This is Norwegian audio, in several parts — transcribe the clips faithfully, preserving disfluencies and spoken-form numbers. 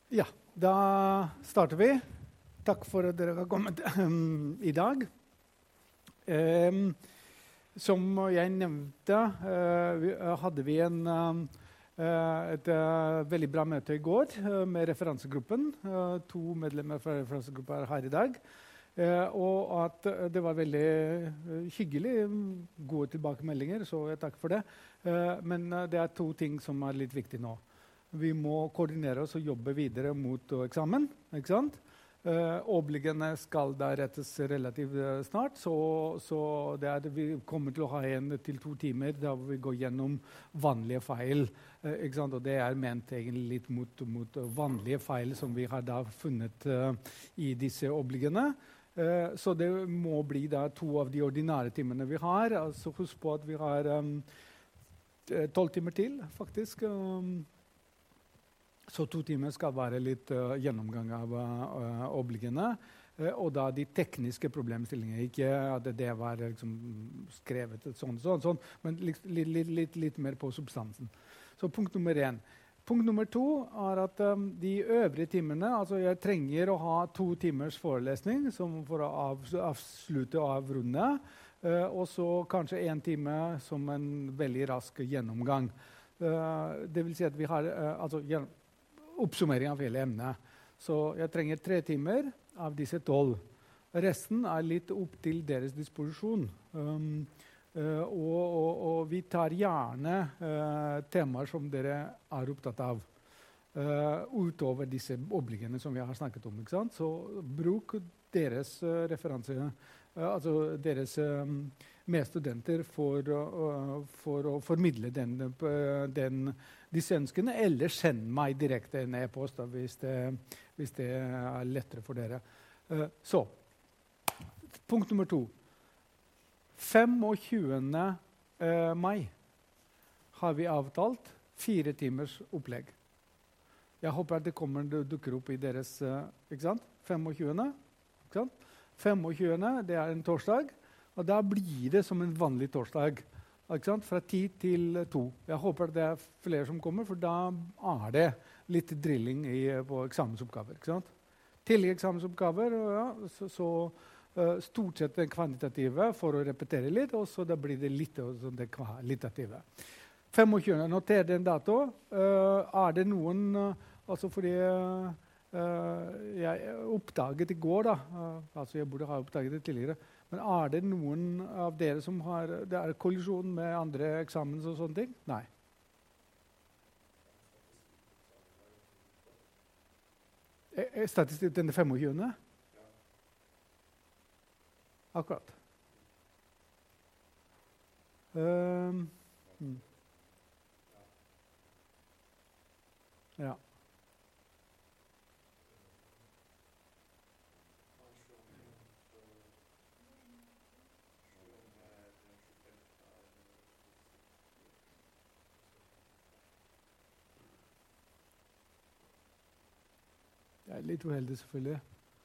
Ja, da starter vi. Takk for at dere har kommet um, i dag. Um, som jeg nevnte, uh, vi, uh, hadde vi en, um, uh, et uh, veldig bra møte i går uh, med referansegruppen. Uh, to medlemmer fra referansegruppen er her i dag. Uh, og at uh, det var veldig uh, hyggelig, gode tilbakemeldinger, så jeg takker for det. Uh, men uh, det er to ting som er litt viktig nå. Vi må koordinere oss og jobbe videre mot uh, eksamen, ikke sant? Uh, Obliggene skal da rettes relativt uh, snart, så, så det er, vi kommer til å ha en til to timer der vi går gjennom vanlige feil, uh, ikke sant? Og det er ment egentlig litt mot, mot vanlige feil som vi har da funnet uh, i disse obliggene. Uh, så det må bli da to av de ordinære timene vi har. Altså husk på at vi har um, tolv timer til, faktisk. Um, Så to timer skal være litt uh, gjennomgang av uh, obliggene, uh, og da de tekniske problemstillingene. Ikke at det var liksom, skrevet sånn, sånn, sånn, men litt, litt, litt, litt mer på substansen. Så punkt nummer én. Punkt nummer to er at um, de øvrige timene, altså jeg trenger å ha to timers forelesning som for å av, avslutte og avrunde, uh, og så kanskje en time som en veldig rask gjennomgang. Uh, det vil si at vi har uh, altså, gjennom oppsummering av hele emnet. Så jeg trenger tre timer av disse tolv. Resten er litt opp til deres disposisjon. Um, uh, og, og, og vi tar gjerne uh, temaer som dere er opptatt av. Uh, utover disse obliggene som vi har snakket om. Ikke sant? Så bruk deres uh, referanse, uh, altså deres um, medstudenter for, uh, for å formidle den, uh, den disse ønskene, eller send meg direkte en e-post hvis, hvis det er lettere for dere. Uh, så, punkt nummer to. femogtjuende Uh, mai har vi avtalt fire timers opplegg. Jeg håper at det kommer det dukker opp i deres, uh, ikke sant? femogtjuende Ikke sant? femogtjuende det er en torsdag, og da blir det som en vanlig torsdag. Ikke sant? Fra ti til to. Jeg håper det er flere som kommer, for da er det litt drilling i, på eksamensoppgaver. Ikke sant? Til eksamensoppgaver, ja, så, så uh, stort sett det kvantitative for å repetere litt, og så da blir det litt også det kvalitative. femogtjuende Noter den dato. Uh, er det noen, uh, altså fordi uh, jeg oppdaget i går, da, uh, altså jeg burde ha oppdaget det tidligere, men er det noen av dere som har det er kollisjon med andre eksamen og sånne ting? Nei. Er statistikk den femogtjuende Akkurat. Um, hmm. Ja. Det er litt uheldig, selvfølgelig.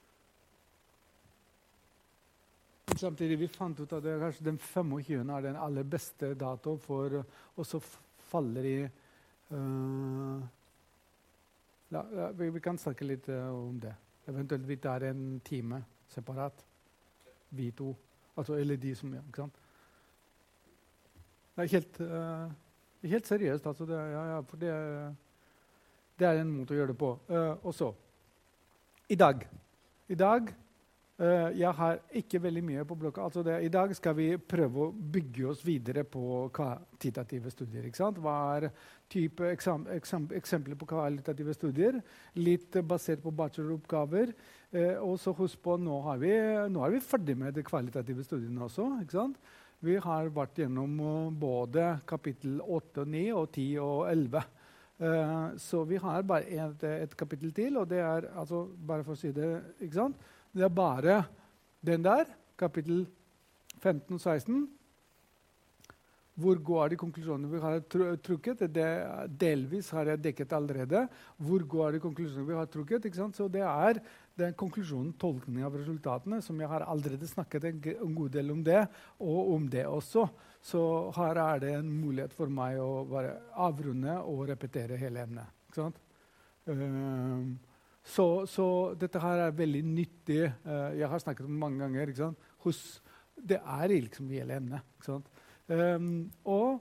Men samtidig vi fant ut at det er kanskje den femogtjuende er den aller beste datoen for og så faller i uh, ja, ja, vi, vi kan snakke litt uh, om det. Eventuelt vi tar en time separat. Vi to. Altså, eller de som ja, ikke sant? Det er helt, uh, helt seriøst. Altså, det, ja, ja, for det, det er en måte å gjøre det på. Uh, og så I dag. I dag uh, jeg har ikke veldig mye på blokka. Altså det, I dag skal vi prøve å bygge oss videre på kvalitative studier. Ikke sant? Hva er type eksam, eksam, eksempler på kvalitative studier? Litt basert på bacheloroppgaver. Uh, og så husk på, nå, har vi, nå er vi ferdig med de kvalitative studiene også. Ikke sant? Vi har vært gjennom uh, både kapittel åtte og ni og ti og elleve. Uh, så vi har bare et, et kapittel til, og det er, altså, bare for å si det, ikke sant? Det er bare den der, kapittel femten og seksten. Hvor går de konklusjonene vi har trukket? Det, delvis har jeg dekket allerede. Hvor går de konklusjonene vi har trukket? Ikke sant? Så det er den konklusjonen, tolkning av resultatene, som jeg har allerede snakket en, en god del om det, og om det også. Så her er det en mulighet for meg å bare avrunde og repetere hele emnet. Ikke sant? Uh, Så, så dette her er veldig nyttig. Uh, jeg har snakket om det mange ganger. Ikke sant? Hos, det er liksom hele emnet. Ikke sant? Um, og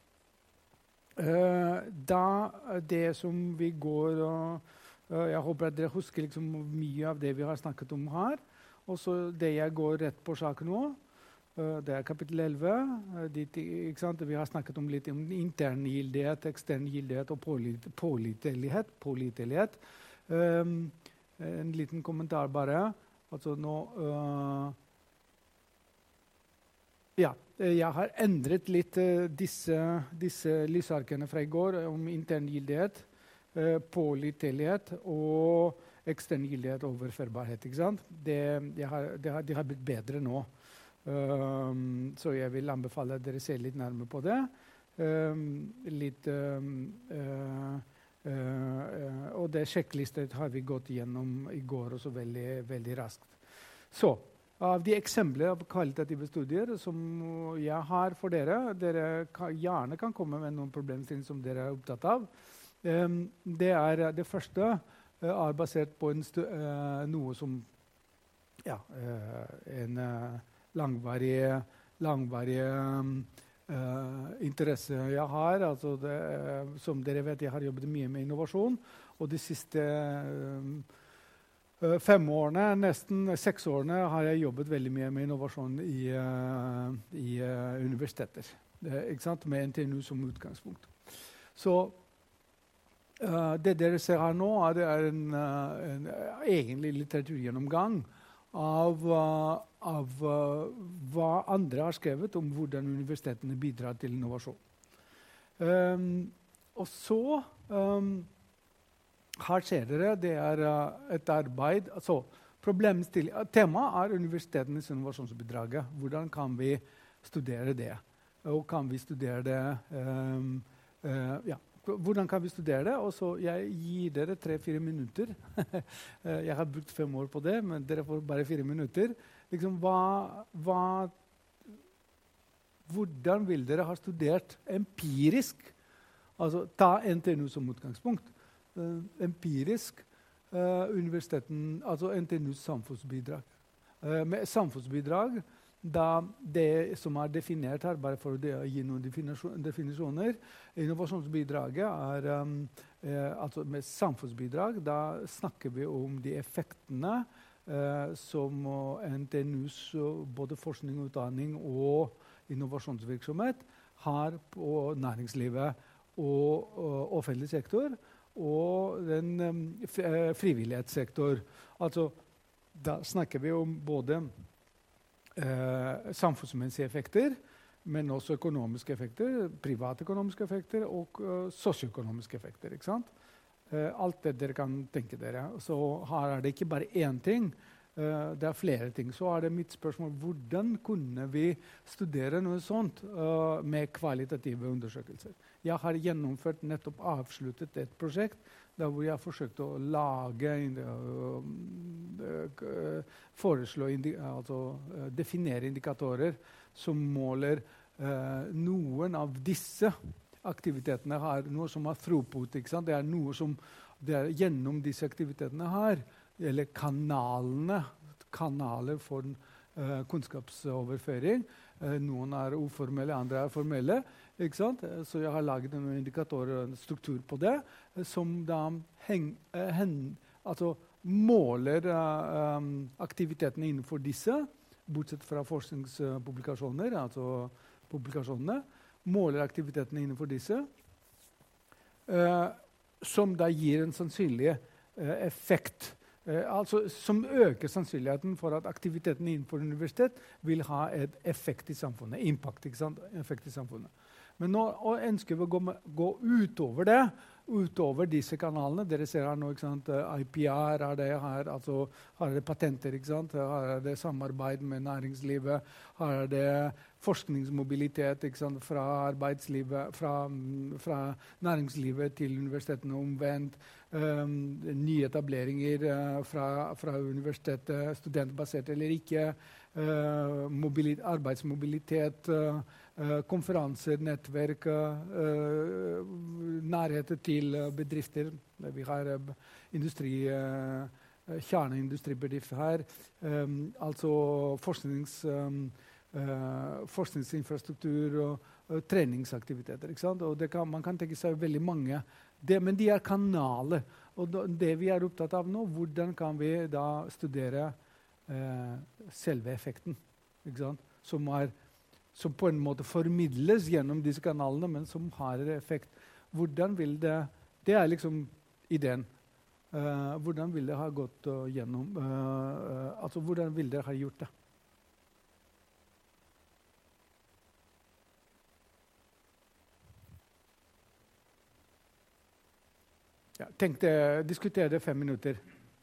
uh, da det som vi går og uh, jeg håper at dere husker liksom mye av det vi har snakket om her. Og så det jeg går rett på saken nå. Uh, det er kapittel elleve. Uh, dit, ikke sant? Vi har snakket om litt om intern gildighet, ekstern gildighet og pålit, pålitelighet. pålitelighet. Um, en liten kommentar bare. Altså nå uh, Ja, jeg har endret litt uh, disse, disse lysarkene fra i går om intern gildighet, uh, pålitelighet og ekstern gildighet og overførbarhet. Ikke sant? Det, det, har, det, har, det har blitt bedre nå. Um, så jeg vil anbefale at dere ser litt nærmere på det. Um, litt um, uh, Uh, uh, og det sjekklistet har vi gått gjennom i går også veldig, veldig raskt. Så, av de eksempler av kvalitative studier som jeg har for dere, dere kan, gjerne kan komme med noen problemstillinger som dere er opptatt av. Um, det, er, det første uh, er basert på en stu, uh, noe som ja, uh, en uh, langvarig, langvarig um, Uh, interesse jeg har. Altså det, uh, som dere vet, jeg har jobbet mye med innovasjon. Og de siste uh, fem årene, nesten seks årene, har jeg jobbet veldig mye med innovasjon i, uh, i uh, universiteter. Uh, ikke sant? Med N T N U som utgangspunkt. Så uh, det dere ser her nå, er, det er en, uh, en uh, egentlig litteraturgjennomgang av, uh, av uh, hva andre har skrevet om hvordan universitetene bidrar til innovasjon. Um, og så um, her ser dere, det er uh, et arbeid, altså temaet er universitetenes innovasjonsbidrag. Hvordan kan vi studere det? Og kan vi studere det um, uh, ja. Hvordan kan vi studere det? Og så jeg gir dere tre-fire minutter. Jeg har brukt fem år på det, men dere får bare fire minutter. Liksom, hva, hva, hvordan vil dere ha studert empirisk? Altså, ta N T N U som utgangspunkt. Uh, empirisk uh, universiteten, altså N T N U's samfunnsbidrag. Uh, med samfunnsbidrag, da det som er definert her, bare for å gi noen definisjoner, innovasjonsbidraget er um, eh, altså med samfunnsbidrag, da snakker vi om de effektene eh, som N T N U's både forskning, utdanning og innovasjonsvirksomhet har på næringslivet og, og offentlig sektor og den um, frivillighetssektor. Altså, da snakker vi om både Eh, samfunnsmessige effekter, men også økonomiske effekter, privatøkonomiske effekter og uh, sosioøkonomiske effekter. Ikke sant? Eh, alt det dere kan tenke dere. Så her er det ikke bare én ting, uh, det er flere ting. Så er det mitt spørsmål, hvordan kunne vi studere noe sånt uh, med kvalitative undersøkelser? Jeg har gjennomført, nettopp avsluttet et prosjekt der hvor jeg har forsøkt å lage, uh, uh, foreslå, indi altså uh, definere indikatorer som måler uh, noen av disse aktivitetene her, noe som er throughput, ikke sant? Det er noe som det er gjennom disse aktivitetene her, eller kanalene, kanaler for uh, kunnskapsoverføring. Uh, noen er uformelle, andre er formelle. Ikke sant? Så jeg har laget noen indikatorer og en struktur på det, uh, som da heng, uh, hen, altså måler uh, um, aktivitetene innenfor disse, bortsett fra forskningspublikasjoner, altså publikasjonene, måler aktivitetene innenfor disse, uh, som da gir en sannsynlig uh, effekt. Uh, altså, som øker sannsynligheten for at aktiviteten innenfor universitet vil ha et effekt i samfunnet, impact, ikke sant? Effekt i samfunnet. Men nå ønsker vi å gå, med, gå utover det, utover disse kanalene. Dere ser her nå, ikke sant? I P R er det her, altså her er det patenter, ikke sant? Her er det samarbeid med næringslivet, her er det forskningsmobilitet, ikke sant? Fra arbeidslivet, fra, fra næringslivet til universitetene omvendt, um, nyetableringer uh, fra, fra universitetet, studentbasert eller ikke, uh, mobilit, arbeidsmobilitet, uh, uh, konferanser, nettverk, uh, nærhet til uh, bedrifter. Vi har uh, industri, uh, kjerneindustribedrifter her. Um, altså forsknings, um, uh, forskningsinfrastruktur og, og treningsaktiviteter. Ikke sant? Og det kan, man kan tenke seg veldig mange. Det, men de er kanaler. Og da, det vi er opptatt av nå, hvordan kan vi da studere uh, selve effekten? Ikke sant? Som, er, som på en måte formidles gjennom disse kanalene, men som har en effekt. Hvordan vil det Det er liksom ideen. Uh, hvordan vil det ha gått uh, gjennom uh, uh, altså hvordan vil dere ha gjort det? Ja, tenk det, diskuter det fem minutter.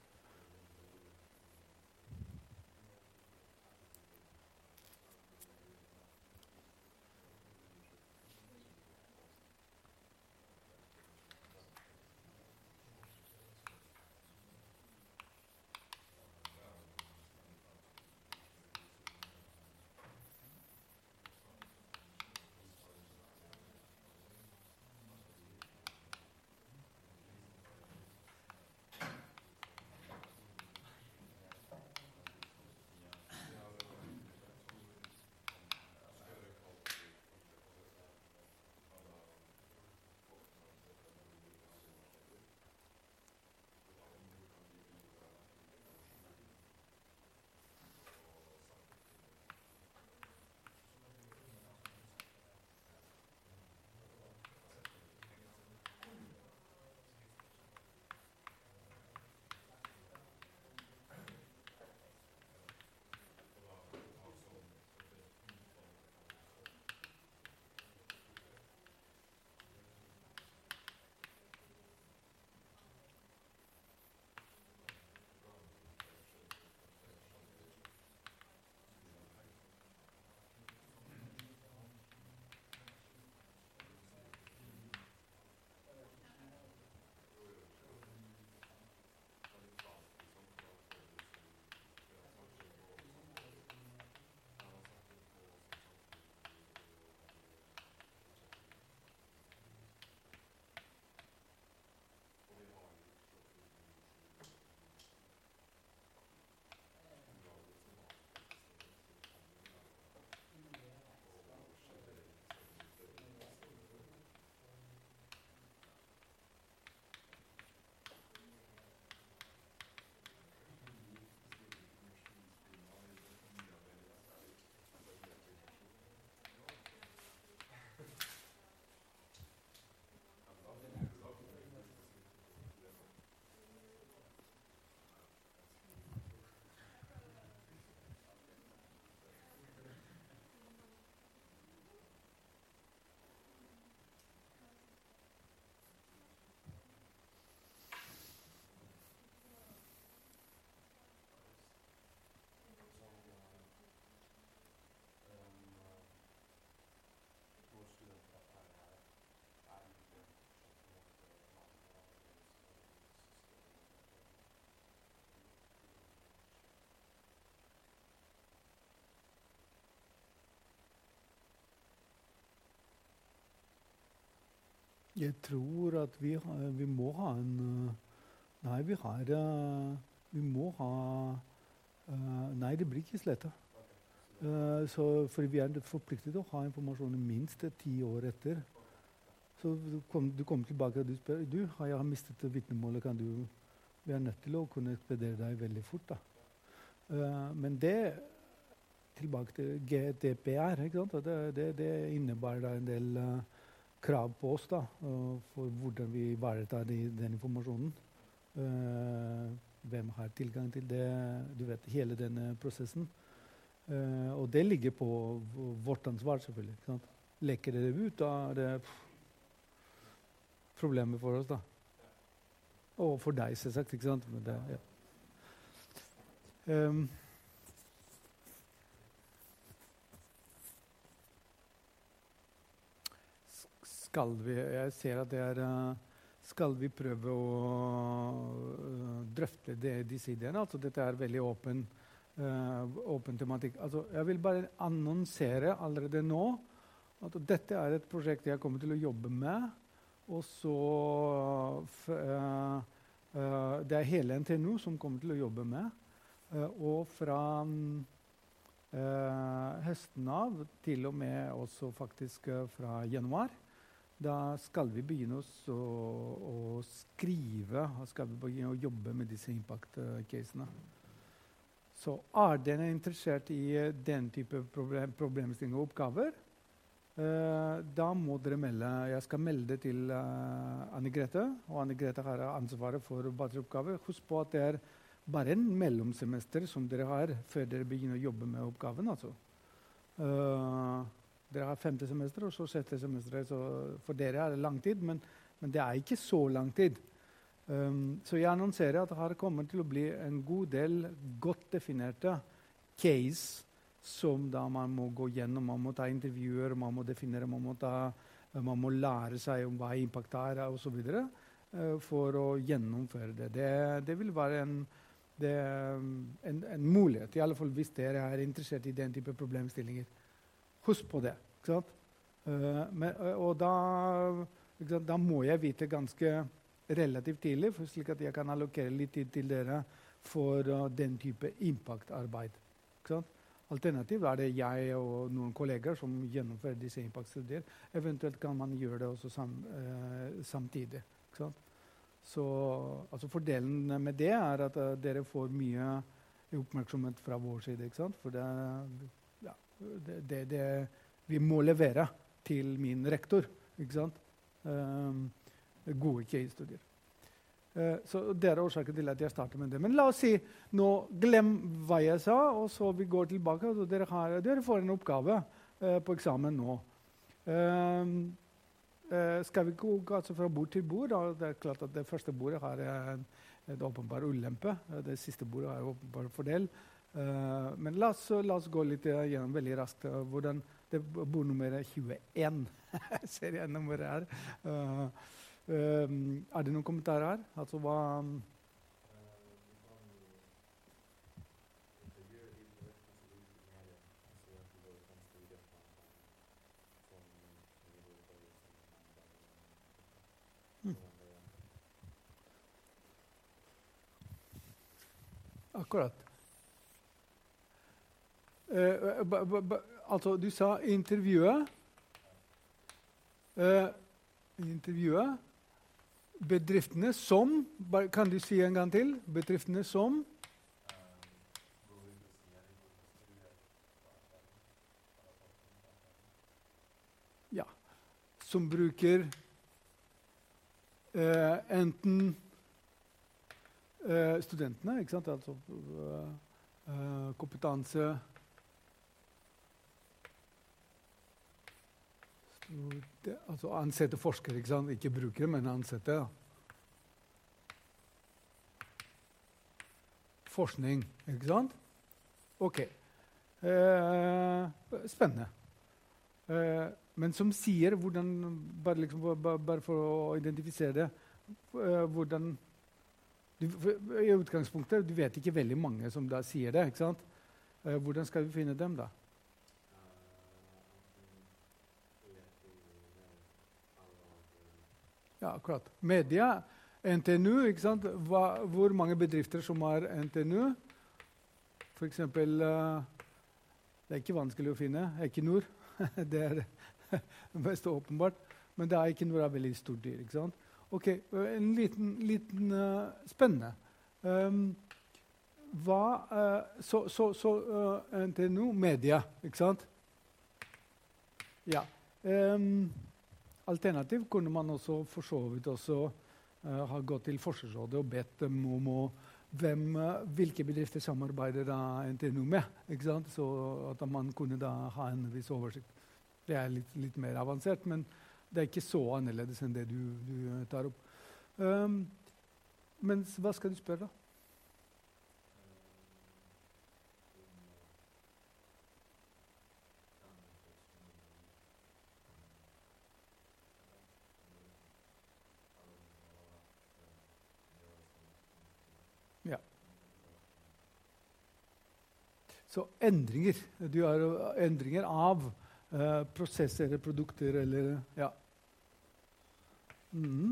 Jeg tror at vi, har, vi må ha en Nei, vi har Vi må ha Nei, det blir ikke sletta. Uh, så, for vi er forpliktet til å ha informasjon minst ti år etter. Så du kommer du kom tilbake og du spør du, har jeg mistet vitnemålet, kan du vi er nødt til å kunne ekspedere deg veldig fort. Da. Uh, men det tilbake til G D P R, ikke sant? Det, det, det innebærer da en del uh, krav på oss da, uh, for hvordan vi ivaretar de, den informasjonen. Uh, hvem har tilgang til det, du vet, hele denne prosessen. Uh, og det ligger på vårt ansvar, selvfølgelig. Ikke sant? Leker det ut, da er det pff, problemer for oss, da. Og for deg, selvsagt, ikke sant? Men det, ja. Um, skal vi, jeg ser at det er uh, skal vi prøve å uh, drøfte det, disse ideene? Altså, dette er veldig åpen, uh, åpen tematikk. Altså, jeg vil bare annonsere allerede nå at dette er et prosjekt jeg kommer til å jobbe med Og så f, uh, uh, det er hele N T N U som kommer til å jobbe med. Uh, og fra um, uh, høsten av, til og med også faktisk uh, fra januar, da skal vi begynne å, å skrive, skal vi begynne å jobbe med disse impact-casene. Så er dere interessert i uh, den type problem, problemstillinger og oppgaver, uh, da må dere melde. Jeg skal melde til uh, Anne-Grete, og Anne-Grete har ansvaret for bacheloroppgaver. Husk på at det er bare en mellomsemester som dere har før dere begynner å jobbe med oppgaven. Altså. Uh, dere har femte semester, og så sjette semester. Så for dere er det lang tid, men, men det er ikke så lang tid. Um, så jeg annonserer at det har kommet til å bli en god del godt definerte case som da man må gå gjennom. Man må ta intervjuer, man må definere, man må, ta, man må lære seg om hva impact er, og så videre, uh, for å gjennomføre det. Det, det vil være en, det, en, en mulighet, i alle fall hvis dere er interessert i den type problemstillinger. Husk på det. Ikke sant? Uh, men, og da, ikke sant, da må jeg vite ganske relativt tidlig, for slik at jeg kan allokere litt tid til dere for uh, den type impact-arbeid. Ikke sant? Alternativt er det jeg og noen kolleger som gjennomfører disse impact-studier. Eventuelt kan man gjøre det også sam, uh, samtidig. Ikke sant? Så altså fordelen med det er at uh, dere får mye oppmerksomhet fra vår side. Ikke sant? For det Det, det, det vi må levere til min rektor, ikke sant? Um, gode case-studier. Uh, så det er årsaken til at jeg starter med det. Men la oss si, nå glem hva jeg sa, og så vi går tilbake, og dere, har, dere får en oppgave uh, på eksamen nå. Um, uh, skal vi gå altså, fra bord til bord? Da? Det er klart at det første bordet har en, en åpenbar ulempe. Det siste bordet er åpenbar fordel. Uh, men la oss, la oss gå litt uh, gjennom veldig raskt uh, hvordan det bordnummeret tjueen serienummeret er. Uh, uh, er det noen kommentarer her? Altså hva um, hmm. Akkurat. Uh, b b b altså, du sa intervjuet. Uh, intervjuet. Bedriftene som, kan du si en gang til? Bedriftene som? Ja, som bruker uh, enten uh, studentene, ikke sant? Altså uh, uh, kompetanse. Det, altså ansette forskere, ikke sant? Ikke brukere, men ansette. Forskning, ikke sant? Ok. Eh, spennende. Eh, men som sier hvordan, bare, liksom, bare, bare for å identifisere det, eh, hvordan, du, i utgangspunktet, du vet ikke veldig mange som da sier det, ikke sant? Eh, hvordan skal vi finne dem da? Ja, akkurat. Media, N T N U, ikke sant? Hva, hvor mange bedrifter som har N T N U? For eksempel, uh, det er ikke vanskelig å finne, Equinor. Det er mest åpenbart, men det er Equinor er veldig stort dyr, ikke sant? Ok, en liten, liten uh, spennende. Um, hva, uh, så så, så uh, N T N U, media, ikke sant? Ja. Um, Alternativ kunne man også for så vidt også uh, ha gått til Forskningsrådet og bedt dem om å, hvem, uh, hvilke bedrifter samarbeider da N T N U med, ikke sant? Så at man kunne da ha en viss oversikt. Det er litt, litt mer avansert, men det er ikke så annerledes enn det du, du tar opp. Um, men hva skal du spørre da? Så endringer. Du har endringer av uh, prosesser eller produkter eller ja. Mm.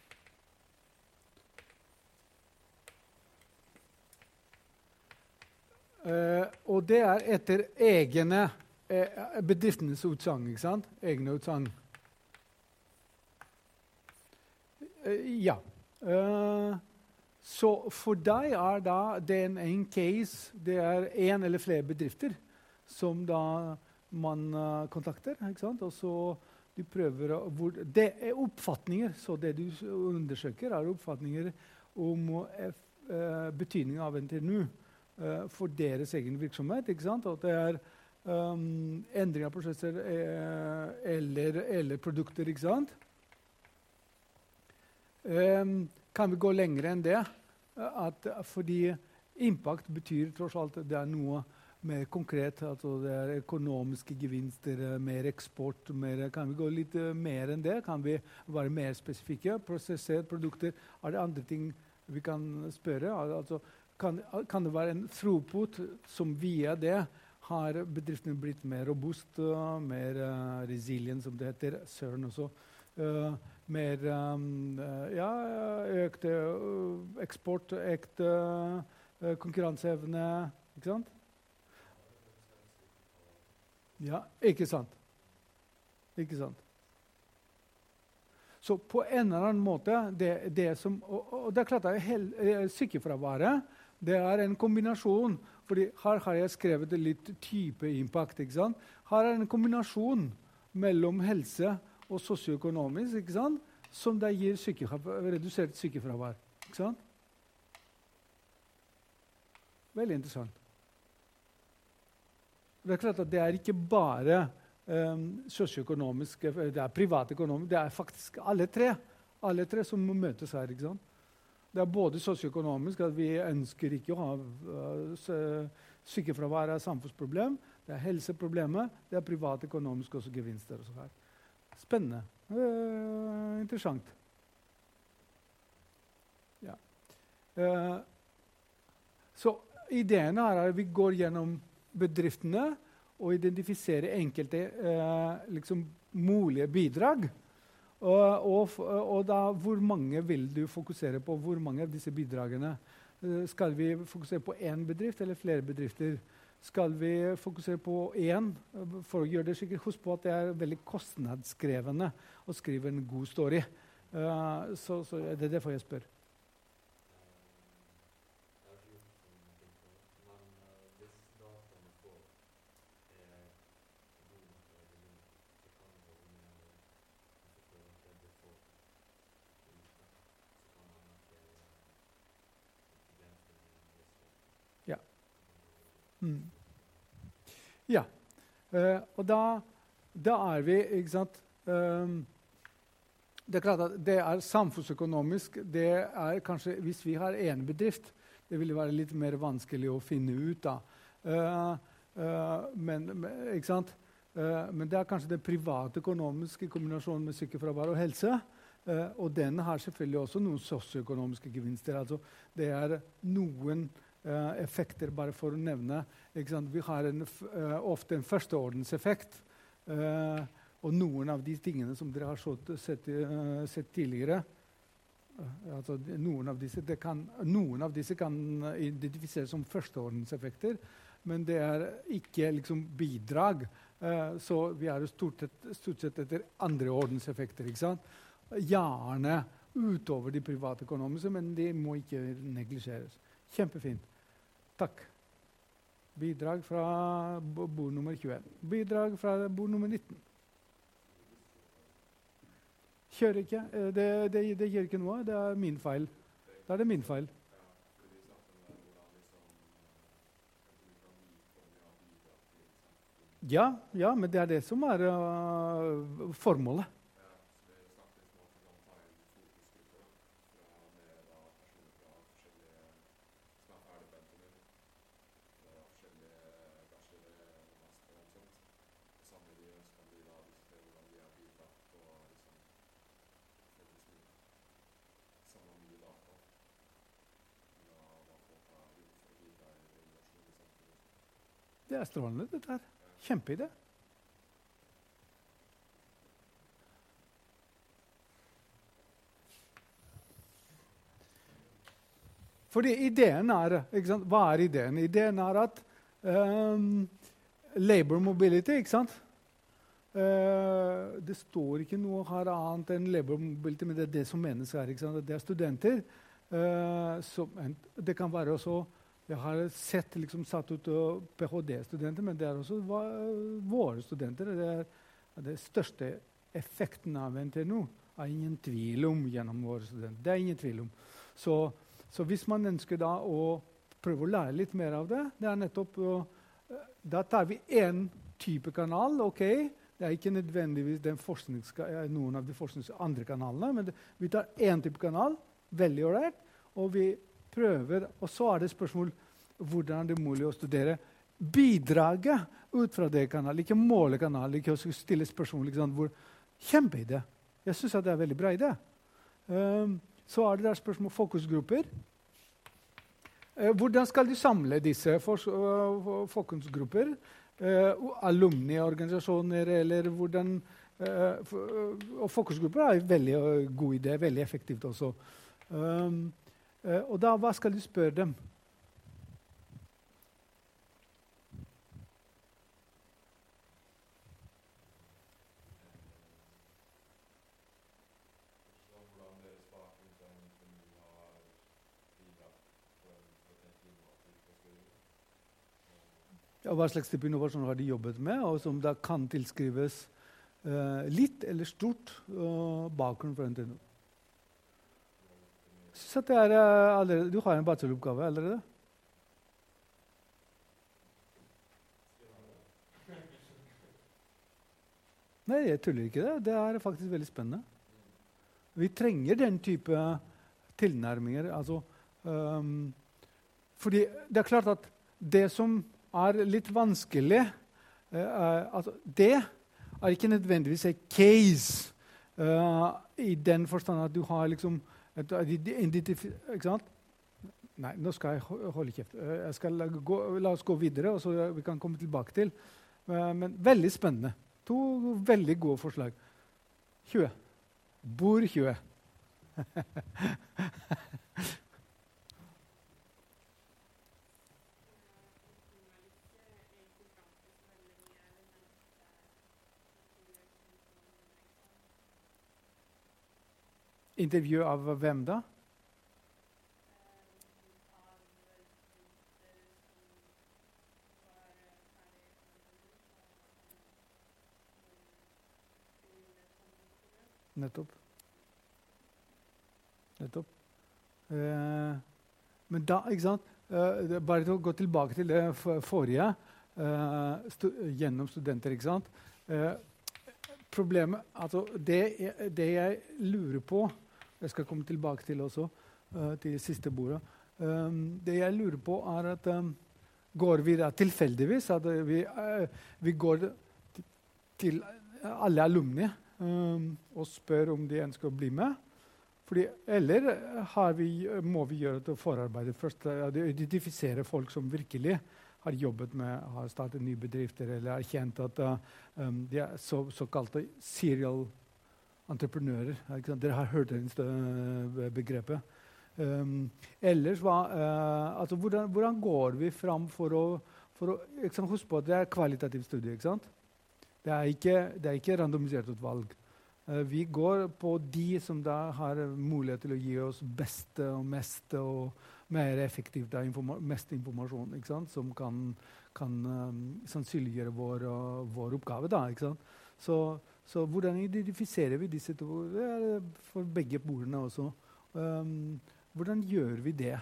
Uh, og det er etter egne uh, bedriftenes utsagn, ikke sant? Egne utsagn. Uh, ja. Uh, så for deg er da det en, en case, det er en eller flere bedrifter som da man uh, kontakter, ikke sant? Og så de prøver å, hvor, det er oppfatninger, så det du undersøker er oppfatninger om uh, betydningen av N T N U. Uh, for deres egen virksomhet, ikke sant? At det er um, endring av prosesser eh, eller, eller produkter, ikke sant? Um, kan vi gå lenger enn det? At, fordi impact betyr tross alt at det er noe mer konkret, altså det er økonomiske gevinster, mer eksport, mer, kan vi gå litt uh, mer enn det? Kan vi være mer spesifikke? Prosessert produkter, er det andre ting vi kan spørre? Altså, Kan, kan det være en throughput som via det har bedriftene blitt mer robust, uh, mer uh, resilient, som det heter, søren også, uh, mer um, uh, ja, økt uh, eksport, økt uh, konkurranseevne, ikke sant? Ja, ikke sant. Ikke sant. Så på en eller annen måte, det, det som, og, og det er klart at hel, eh, sykefraværet, det er en kombinasjon, fordi her har jeg skrevet litt type impact, ikke sant? Her er en kombinasjon mellom helse og sosioøkonomisk, ikke sant? Som det gir sykefravær, redusert sykefravær, ikke sant? Veldig interessant. Det er klart at det er ikke bare um, sosioøkonomisk, det er privatøkonomisk, det er faktisk alle tre, alle tre som må møtes her, ikke sant? Det er både sosioøkonomisk, at vi ønsker ikke å ha uh, sykefravær er samfunnsproblem. Det er helseproblemet, det er privatøkonomisk også gevinster. Og så her. Spennende. Uh, interessant. Ja. Uh, så ideen er at vi går gjennom bedriftene og identifiserer enkelte uh, liksom, mulige bidrag. Og, og, og da, hvor mange vil du fokusere på? Hvor mange av disse bidragene? Uh, skal vi fokusere på én bedrift eller flere bedrifter? Skal vi fokusere på én uh, for å gjøre det skikkelig? Husk på at det er veldig kostnadskrevende å skrive en god story. Uh, så, så det er derfor jeg spør. Mm. Ja, uh, og da, da er vi, ikke sant, um, det er klart at det er samfunnsøkonomisk, det er kanskje, hvis vi har en bedrift, det vil være litt mer vanskelig å finne ut da. Uh, uh, men, ikke sant, uh, men det er kanskje det privatøkonomiske i kombinasjon med sykefravær og helse, uh, og den har selvfølgelig også noen sosioøkonomiske gevinster, altså det er noen Uh, effekter, bare for å nevne. Ikke sant? Vi har en, uh, ofte en førsteordenseffekt. Uh, og noen av de tingene som dere har sett, sett, uh, sett tidligere, uh, altså noen av, disse, kan, noen av disse kan identifiseres som førsteordenseffekter, men det er ikke liksom, bidrag. Uh, så vi er stort sett, stort sett etter andreordenseffekter. Ikke sant? Gjerne utover de privatøkonomiske, men de må ikke neglisjeres. Kjempefint. Takk. Bidrag fra bord nummer tjueen. Bidrag fra bord nummer nitten. Kjører ikke. Det, det, det gjør ikke noe. Det er min feil. Da er det min feil. Ja, ja, men det er det som er uh, formålet. Det er strålende, dette her. Kjempeidé. Fordi ideen er, ikke sant? Hva er ideen? Ideen er at um, labor mobility, ikke sant? Uh, det står ikke noe her annet enn labor mobility, men det er det som menes her. Ikke sant? Det er studenter. Uh, som, det kan være også, jeg har sett liksom, satt ut uh, PhD-studenter, men det er også va, våre studenter. Det er det største effekten av N T N U. Er ingen tvil om gjennom våre studenter. Det er ingen tvil om. Så, så hvis man ønsker da å prøve å lære litt mer av det, det er nettopp uh, da tar vi en type kanal, ok? Det er ikke nødvendigvis den noen av de forsknings andre kanalene, men det, vi tar en type kanal, veldig ålreit, og vi prøver, og så er det spørsmål hvordan det er mulig å studere bidraget ut fra det kanalen, ikke måle kanalen, ikke å stille spørsmål, liksom, hvor kjempeidé. Jeg synes at det er veldig bra idé. Um, så er det der spørsmål fokusgrupper. Uh, hvordan skal du samle disse uh, fokusgrupper? Uh, alumni-organisasjoner, eller hvordan... Uh, for, uh, og fokusgrupper er en veldig uh, god idé, veldig effektivt også. Um, uh, og da, hva skal du spørre dem? Ja, hva slags type innovasjon har de jobbet med, og som da kan tilskrives uh, litt eller stort uh, bakgrunn for N T N U. Så det er, uh, allerede, du har en bacheloroppgave allerede? Nei, jeg tuller ikke det. Det er faktisk veldig spennende. Vi trenger den type tilnærminger. Altså, um, fordi det er klart at det som er litt vanskelig. Uh, altså, det er ikke nødvendigvis en case uh, i den forstand at du har liksom et, ikke sant? Nei, nå skal jeg holde kjeft. Uh, jeg skal gå, la oss gå videre, og så vi kan komme tilbake til. Uh, men veldig spennende. To veldig gode forslag. tjue. Bor tjue. Intervju av hvem da? Nettopp. Nettopp. Eh, men da, ikke sant? Eh, bare til å gå tilbake til det forrige, eh, stu, gjennom studenter, ikke sant? Eh, problemet, altså det, det jeg lurer på, jeg skal komme tilbake til også, uh, til siste bordet. Um, det jeg lurer på er at um, går vi da tilfeldigvis, at vi, uh, vi går til alle alumni um, og spør om de ønsker å bli med. Fordi, eller har vi, må vi gjøre det forarbeidet først, uh, identifisere folk som virkelig har jobbet med, har startet nye bedrifter, eller har kjent at uh, um, de er så, såkalte serial entreprenører. Dere har hørt det begrepet. Um, ellers, hva, uh, altså, hvordan, hvordan går vi fram for å, for å liksom, husk på at det er kvalitativt studie, ikke sant? Det er ikke, det er ikke randomisert utvalg. Uh, vi går på de som da har mulighet til å gi oss beste og meste og mer effektivt informa mest informasjon, ikke sant? Som kan, kan um, sannsynliggjøre vår, uh, vår oppgave da, ikke sant? Så, så hvordan identifiserer vi disse to? Det er for begge bordene også. Um, hvordan gjør vi det?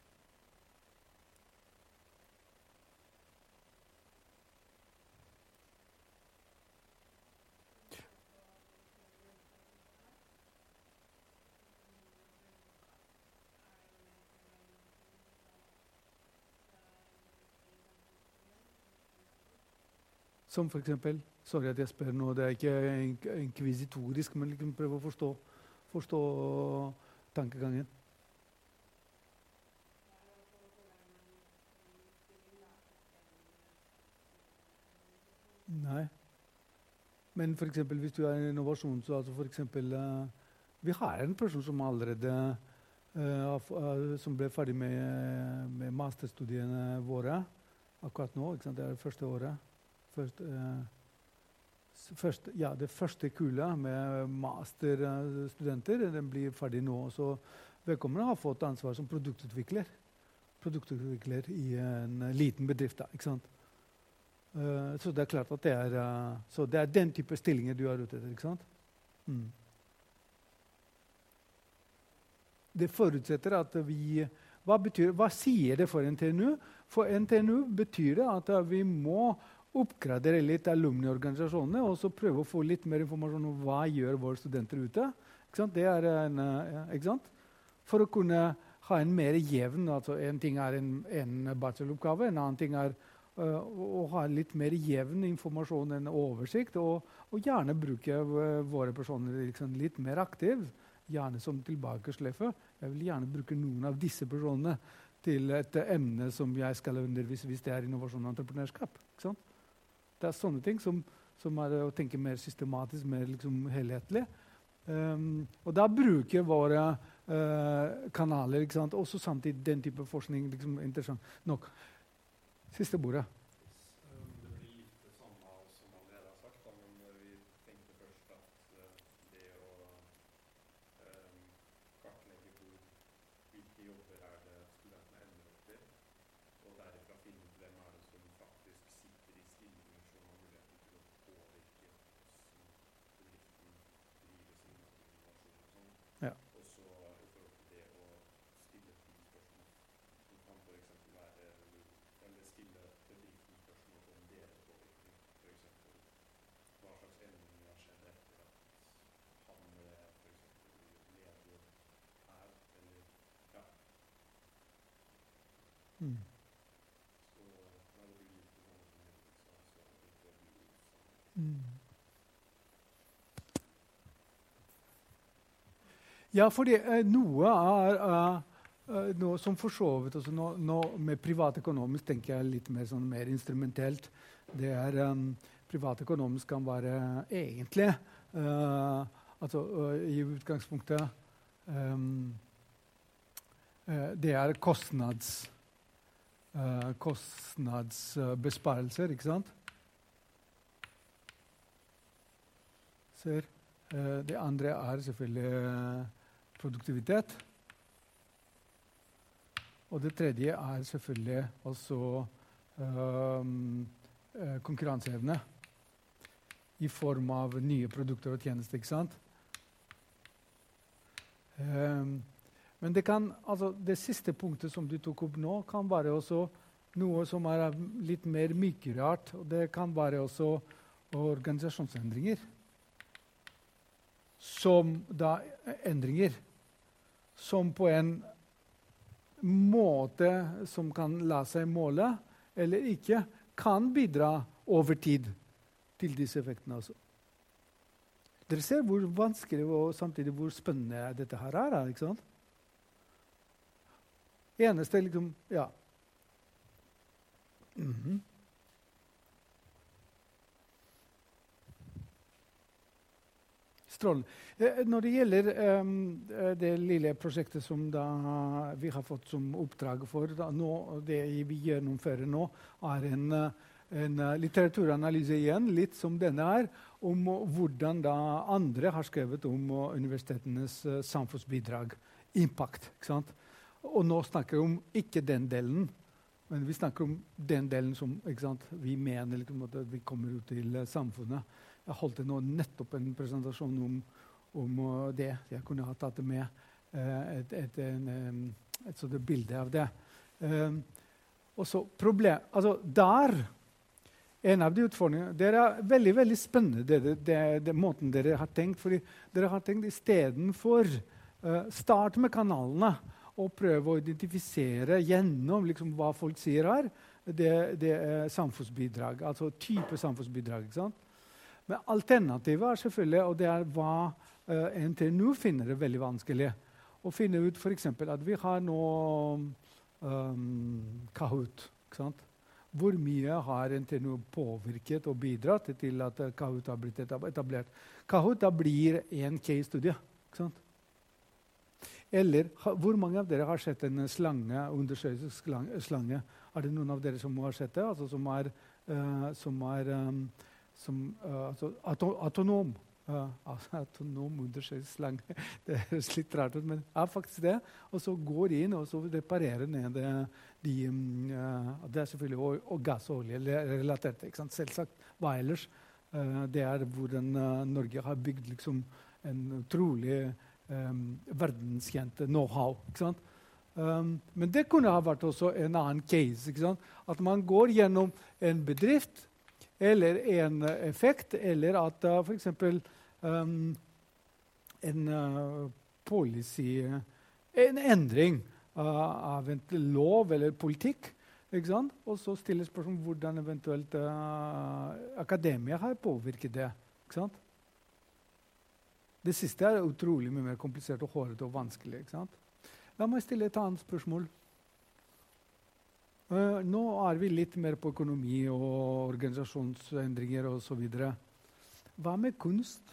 Som for eksempel, sorry at jeg spør nå, det er ikke inkvisitorisk, men liksom prøve å forstå, forstå tankegangen. Nei. Men for eksempel, hvis du er en innovasjon, så altså for eksempel, uh, vi har en person som allerede uh, uh, som ble ferdig med, med masterstudiene våre akkurat nå. Ikke sant? Det er det første året. Først, uh, først, ja, det første kullet med masterstudenter den blir ferdig nå. Så vedkommende har fått ansvar som produktutvikler. Produktutvikler i en liten bedrift. Da, ikke sant? Uh, så det er klart at det er, uh, så det er den type stillinger du har ute etter. Ikke sant? Mm. Det forutsetter at vi hva, betyr, hva sier det for N T N U? For N T N U betyr det at vi må oppgradere litt alumni-organisasjonene og så prøve å få litt mer informasjon om hva gjør våre studenter ute. Ikke sant? Det er en, ikke sant? For å kunne ha en mer jevn, altså en ting er en, en bacheloroppgave, en annen ting er uh, å ha litt mer jevn informasjon, en oversikt, og, og gjerne bruke uh, våre personer liksom, litt mer aktivt. Gjerne som tilbakeslefe. Jeg vil gjerne bruke noen av disse personene til et emne som jeg skal undervise hvis det er innovasjon og entreprenørskap. Ikke sant? Det er sånne ting som, som er å tenke mer systematisk, mer liksom helhetlig. Um, og da bruker våre uh, kanaler, ikke sant? Også samtidig den type forskning liksom, interessant nok. Siste bordet. Mm. Mm. Ja, fordi eh, noe er eh, noe som for så vidt også nå, nå med privatøkonomisk tenker jeg litt mer, sånn, mer instrumentelt. Det er um, privatøkonomisk kan være egentlig uh, altså uh, i utgangspunktet um, uh, det er kostnads Uh, kostnadsbesparelser, uh, ikke sant? Ser. Uh, det andre er selvfølgelig uh, produktivitet. Og det tredje er selvfølgelig også um, uh, konkurranseevne i form av nye produkter og tjenester, ikke sant? Um, Men det, kan, altså, det siste punktet som du tok opp nå, kan være også noe som er litt mer mykerart. Og det kan være også organisasjonsendringer. Som da endringer som på en måte som kan la seg måle, eller ikke, kan bidra over tid til disse effektene også. Dere ser hvor vanskelig og samtidig hvor spennende dette her er, ikke sant? Eneste liksom, ja. Mm-hmm. Strålende. Eh, når det gjelder um, det lille prosjektet som da vi har fått som oppdrag for, da, nå, det vi gjennomfører nå, er en, en litteraturanalyse igjen, litt som denne her, om hvordan da andre har skrevet om universitetenes uh, samfunnsbidrag, impact, ikke sant? Og nå snakker vi om ikke den delen, men vi snakker om den delen som ikke sant, vi mener liksom, at vi kommer ut til uh, samfunnet. Jeg holdt nå nettopp en presentasjon om, om uh, det. Jeg kunne ha tatt det med uh, et, et, en, um, et sånt bilde av det. Um, og så problem, altså der, en av de utfordringene, det er veldig, veldig spennende, det, det, det måten dere har tenkt, fordi dere har tenkt i stedet for uh, start med kanalene, og prøve å identifisere gjennom liksom, hva folk sier her, det, det er samfunnsbidrag, altså type samfunnsbidrag. Ikke sant? Men alternativet er selvfølgelig, og det er hva uh, N T N U finner det veldig vanskelig, å finne ut for eksempel at vi har nå um, Kahoot. Ikke sant? Hvor mye har N T N U påvirket og bidratt til at uh, Kahoot har blitt etablert? Kahoot da blir en case-studie. Ikke sant? Eller ha, hvor mange av dere har sett en slange, undersjøisk slange, slange? Er det noen av dere som har sett det? Altså som er, uh, som er um, som, uh, altså, auto, autonom. Uh, altså, autonom undersjøisk slange. Det høres litt rart ut, men er faktisk det. Og så går de inn og så reparerer ned det, de, um, uh, det er selvfølgelig og, og gass og olje relatert. Ikke sant? Selvsagt. Hva ellers? Uh, det er hvordan uh, Norge har bygd liksom, en utrolig um, verdenskjent know-how. Ikke sant? Um, men det kunne ha vært også en annen case. Ikke sant? At man går gjennom en bedrift eller en uh, effekt, eller at uh, for eksempel um, en uh, policy, uh, en endring uh, av en lov eller politikk, ikke sant? Og så stiller spørsmål hvordan eventuelt uh, akademia har påvirket det. Ikke sant? Det siste er utrolig mye mer komplisert og hårete og vanskelig. Ikke sant? La meg stille et annet spørsmål. Uh, nå er vi litt mer på økonomi og organisasjonsendringer og så videre. Hva med kunst?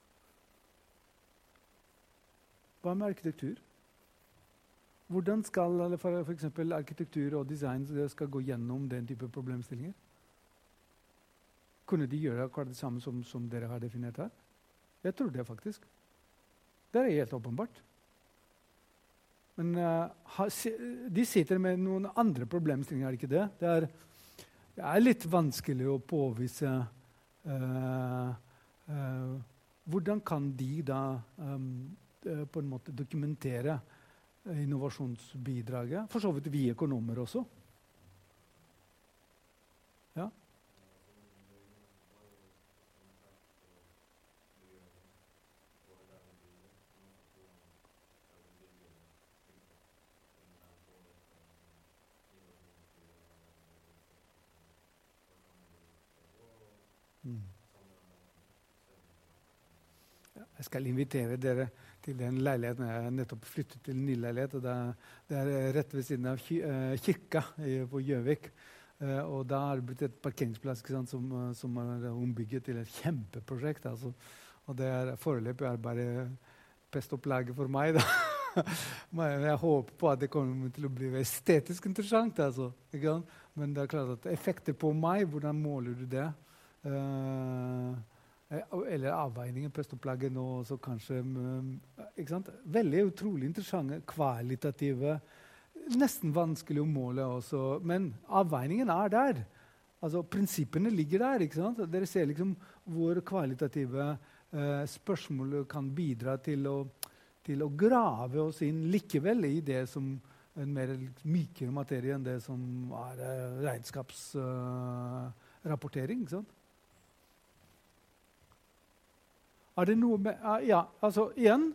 Hva med arkitektur? Hvordan skal for, for eksempel arkitektur og design skal gå gjennom den type problemstillinger? Kunne de gjøre akkurat det samme som, som dere har definert her? Jeg tror det faktisk. Det er helt åpenbart. Men uh, ha, si, de sitter med noen andre problemstillinger, er det ikke det? Det er, det er litt vanskelig å påvise uh, uh, hvordan kan de da um, uh, på en måte dokumentere innovasjonsbidraget. For så vidt vi økonomer også. Ja. Mm. Jeg skal invitere dere til den leiligheten. Jeg har nettopp flyttet til en ny leilighet. Og det, er, det er rett ved siden av ky, uh, kirka i, på Gjøvik. Uh, og da har det blitt et parkeringsplass sant, som, uh, som er ombygget til et kjempeprosjekt. Altså. Og det er foreløpig er bare pest og plage for meg. Da. Men jeg håper på at det kommer til å bli estetisk interessant. Altså, ikke? Men det er klart at effekter på meg, hvordan måler du det? Uh, eller avveiningen, pest og plage nå, så kanskje ikke sant? Veldig utrolig interessante, kvalitative, nesten vanskelig å måle også, men avveiningen er der. Altså, prinsippene ligger der, ikke sant? Dere ser liksom hvor kvalitative eh, spørsmål kan bidra til å, til å grave oss inn likevel i det som en mer mykere materie enn det som er eh, regnskapsrapportering, uh, ikke sant? Er det noe med, uh, ja, altså igjen,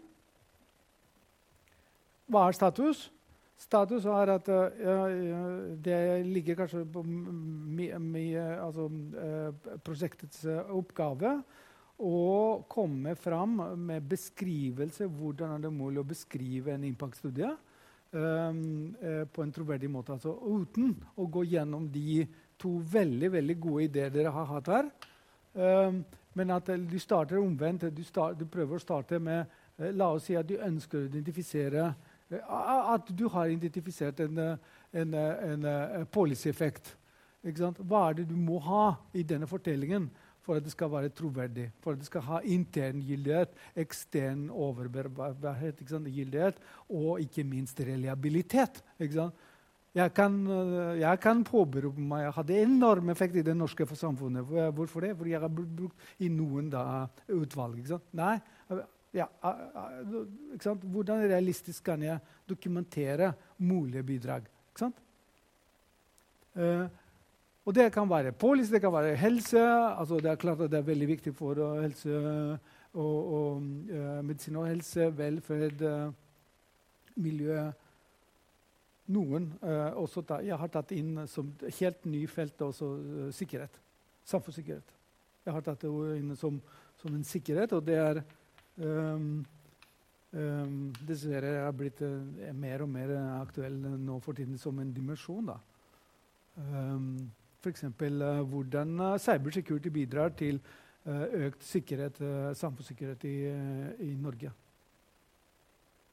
hva er status? Status er at uh, det ligger kanskje på mye, my, altså, uh, prosjektets uh, oppgave å komme fram med beskrivelse, hvordan er det mulig å beskrive en impact-studie um, uh, på en troverdig måte, altså uten å gå gjennom de to veldig, veldig gode ideer dere har hatt her. Um, Men at du starter omvendt. Du, start, du prøver å starte med eh, la oss si at du ønsker å identifisere eh, at du har identifisert en, en, en, en policy-effekt. Hva er det du må ha i denne fortellingen for at det skal være troverdig? For at det skal ha intern gyldighet, ekstern overbærbarhet, gyldighet, og ikke minst reliabilitet. Ikke sant? Jeg kan, jeg kan påberope meg jeg hadde enorm effekt i det norske samfunnet. Hvorfor det? Fordi jeg har brukt i noen da, utvalg. Ikke sant? Nei, ja, ikke sant? Hvordan realistisk kan jeg dokumentere mulige bidrag? Ikke sant? Uh, og det kan være policy, det kan være helse. Altså det er klart at det er veldig viktig for uh, helse og, og uh, medisin og helse, velferd, uh, miljø. Noen uh, også ta, jeg har tatt inn som helt ny felt også uh, sikkerhet, samfunnssikkerhet. Jeg har tatt det inn som, som en sikkerhet, og det er um, um, dessverre er blitt uh, mer og mer aktuell nå for tiden som en dimensjon. Da. Um, for eksempel uh, hvordan uh, cybersecurity bidrar til uh, økt sikkerhet, uh, samfunnssikkerhet i, uh, i Norge.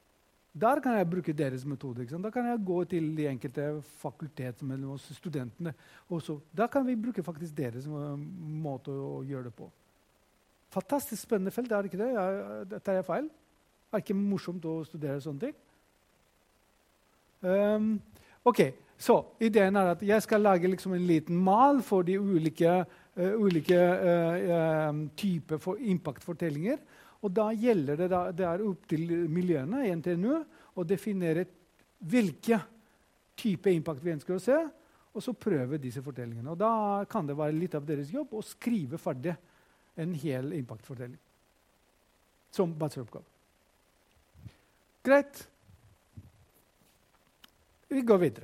Der kan jeg bruke deres metode. Ikke sant? Da kan jeg gå til de enkelte fakultet mellom oss studentene. Også. Da kan vi bruke faktisk deres uh, måte å gjøre det på. Fantastisk spennende felt, er det ikke det? Jeg, tar jeg feil? Er det ikke morsomt å studere sånne ting? Um, ok, så ideen er at jeg skal lage liksom en liten mal for de ulike, uh, ulike uh, uh, typer for impact-fortellinger. Og da gjelder det, da, det er opp til miljøene i N T N U å definere hvilke type impact vi ønsker å se, og så prøve disse fortellingene. Og da kan det være litt av deres jobb å skrive ferdig en hel impact-fortelling som bacheloroppgave. Greit. Vi går videre.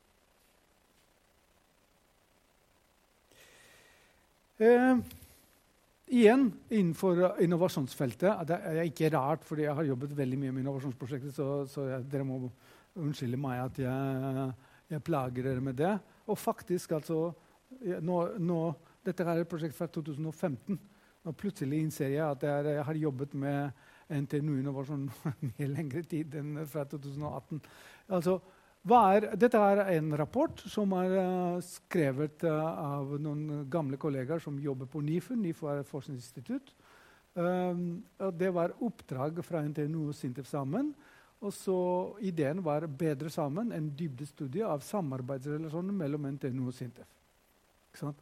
Eh, Igjen, innenfor innovasjonsfeltet, det er ikke rart, fordi jeg har jobbet veldig mye med innovasjonsprosjekter, så, så jeg, dere må unnskylde meg at jeg, jeg plager dere med det. Og faktisk, altså, nå, nå, dette er et prosjekt fra to tusen og femten, og plutselig innser jeg at jeg, jeg har jobbet med N T N U-innovasjon mye lengre tid enn fra to tusen og atten. Altså, hva er, dette er en rapport som er uh, skrevet uh, av noen gamle kollegaer som jobber på NIFU. NIFU er et forskningsinstitutt. Um, og det var oppdrag fra N T N U og SINTEF sammen. Og så ideen var bedre sammen en dybdestudie av samarbeidsrelasjoner mellom N T N U og SINTEF. Ikke sant?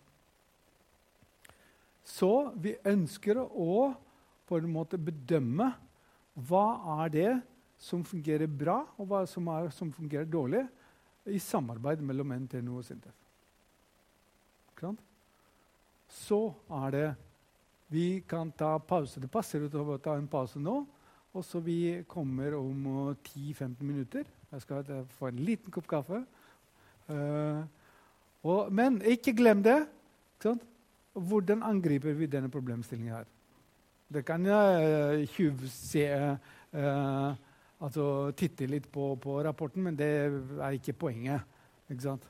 Så vi ønsker å på en måte bedømme hva er det som fungerer bra, og hva som, er, som fungerer dårlig, i samarbeid mellom N T N U og SINTEF. Så er det vi kan ta pause. Det passer ut å ta en pause nå, og så vi kommer om ti til femten minutter. Jeg skal få en liten kopp kaffe. Uh, og, men ikke glem det. Ikke sant? Hvordan angriper vi denne problemstillingen her? Det kan jeg uh, tjuvse uh, altså titte litt på, på rapporten, men det er ikke poenget. Ikke sant?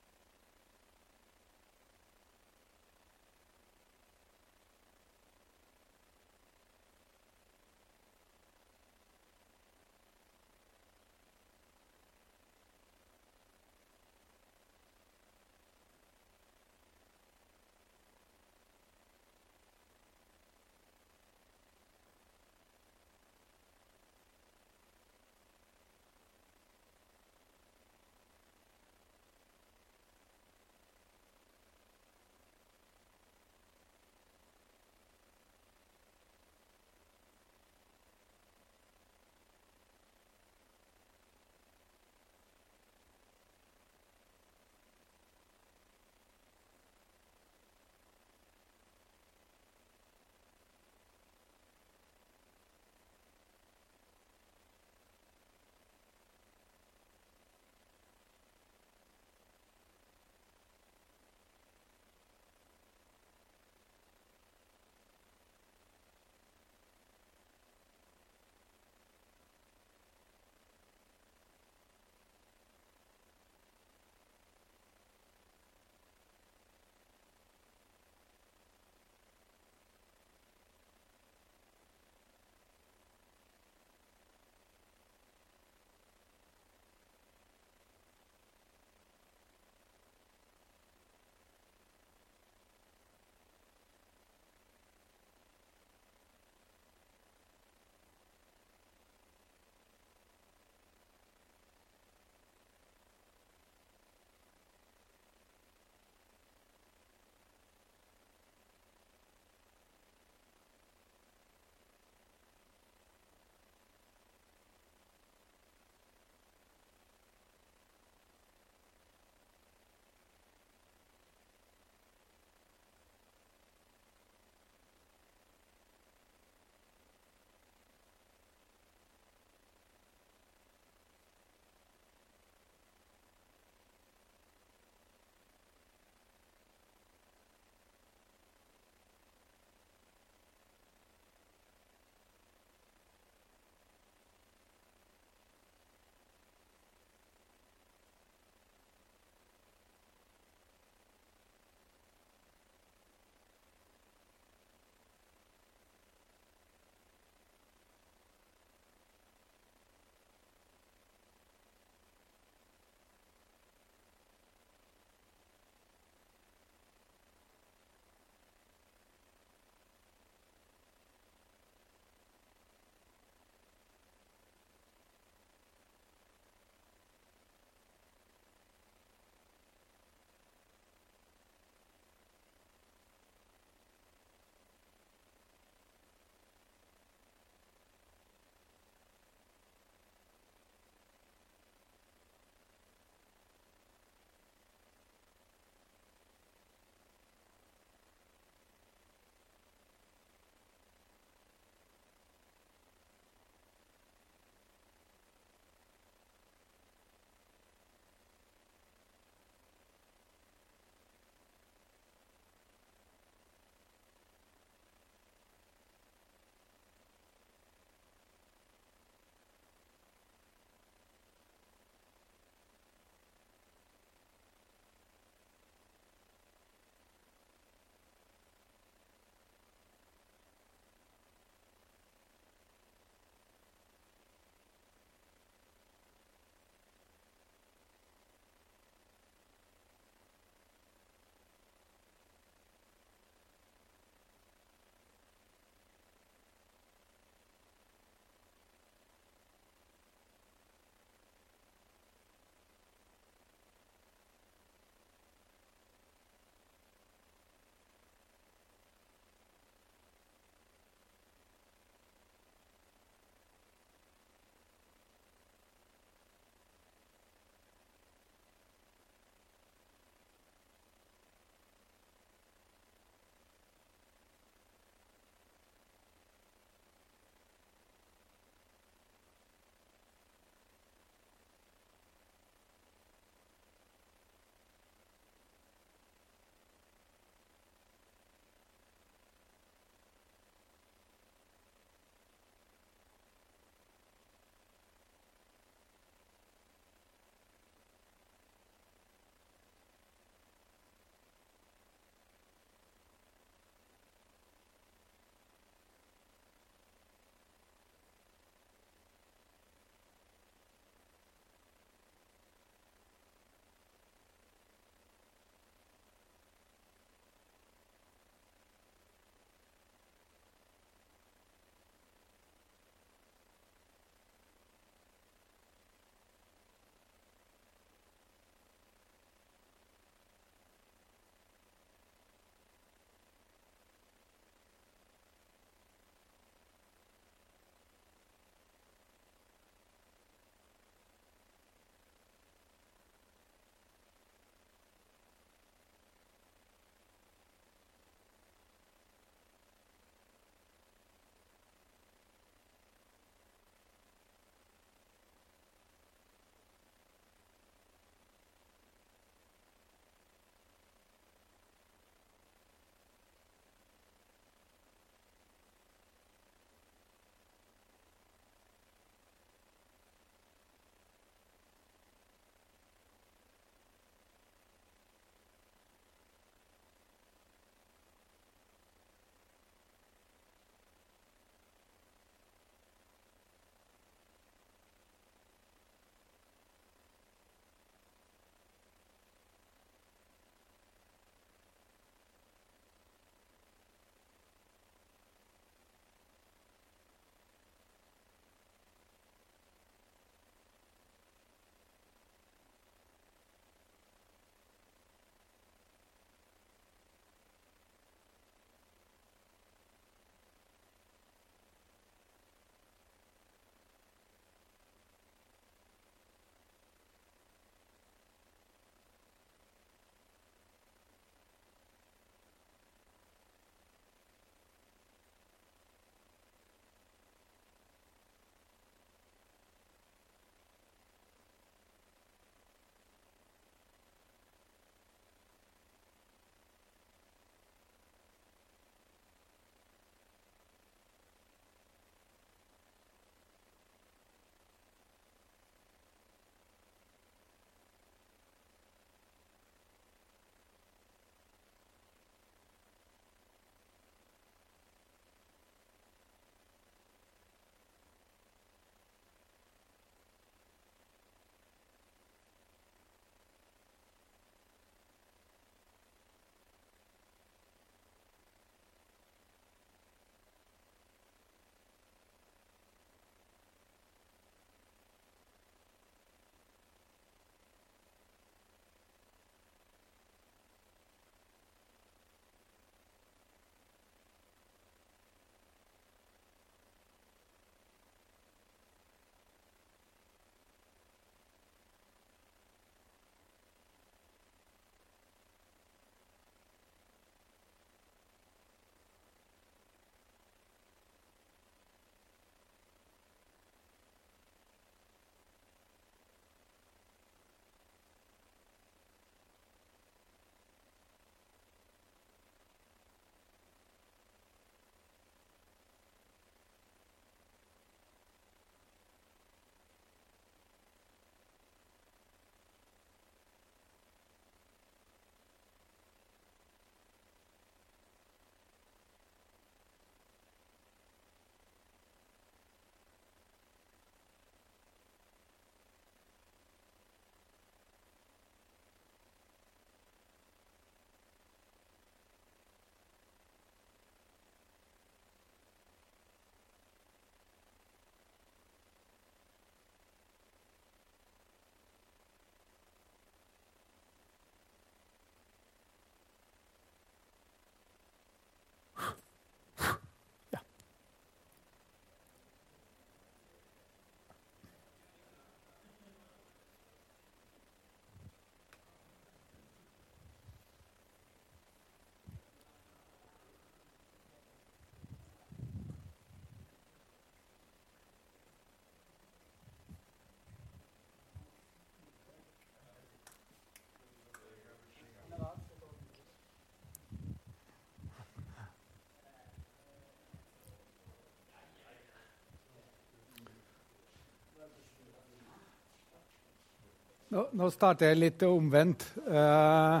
Nå, nå starter jeg litt omvendt. Uh,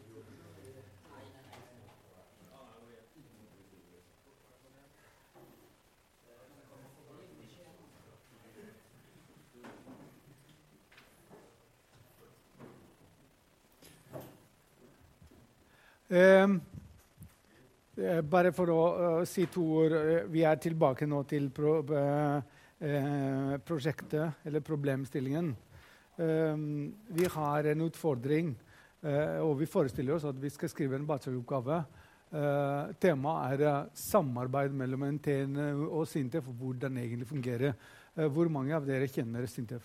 um, bare for å uh, si to ord. Uh, vi er tilbake nå til pro, uh, uh, prosjektet, eller problemstillingen. Um, vi har en utfordring, uh, og vi forestiller oss at vi skal skrive en bacheloroppgave. Uh, temaet er uh, samarbeid mellom N T N U og SINTEF, og hvordan det egentlig fungerer. Uh, hvor mange av dere kjenner SINTEF?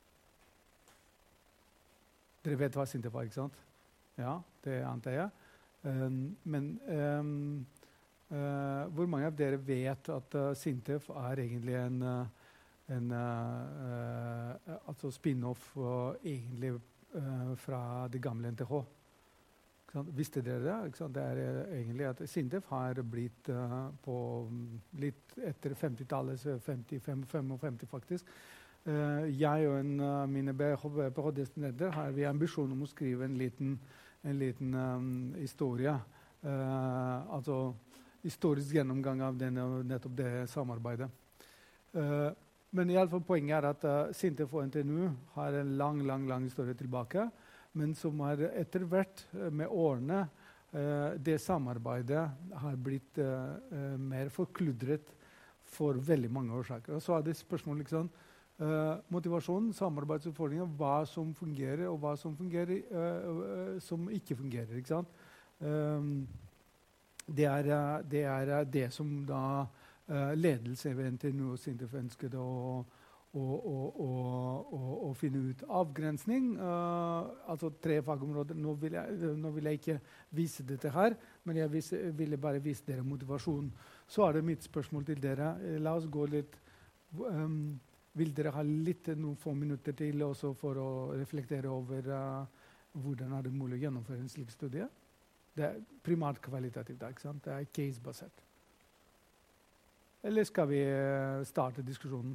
Dere vet hva SINTEF er, ikke sant? Ja, det antar jeg. Um, men um, uh, hvor mange av dere vet at uh, SINTEF er egentlig en, uh, en uh, uh, altså spin-off uh, egentlig uh, fra det gamle N T H? Visste dere det? Ikke sant? Det er uh, egentlig at SINTEF har blitt uh, på litt etter femtitallet, femtifem femtifem faktisk. Uh, jeg og en av uh, mine PhD-studenter har vi ambisjon om å skrive en liten en liten um, historie, uh, altså historisk gjennomgang av denne, nettopp det samarbeidet. Uh, men i alle fall poenget er at uh, SINTEF og N T N U har en lang, lang, lang historie tilbake, men som har etter hvert uh, med årene, uh, det samarbeidet har blitt uh, uh, mer forkludret for veldig mange årsaker. Og så er det spørsmål liksom, Uh, motivasjon, samarbeidsutfordringer, hva som fungerer og hva som fungerer, uh, uh, som ikke fungerer. Ikke sant? Um, det, er, uh, det er uh, det som da uh, ledelse ved N T N U og SINTEF ønsket å, å, å, å, å, å finne ut avgrensning. Uh, altså tre fagområder. Nå vil, jeg, nå vil jeg ikke vise dette her, men jeg vis, ville bare vise dere motivasjon. Så er det mitt spørsmål til dere. La oss gå litt... Um, Vil dere ha litt, noen få minutter til også for å reflektere over uh, hvordan er det mulig å gjennomføre en slik studie? Det er primært kvalitativt, ikke sant? Det er case-basert. Eller skal vi uh, starte diskusjonen?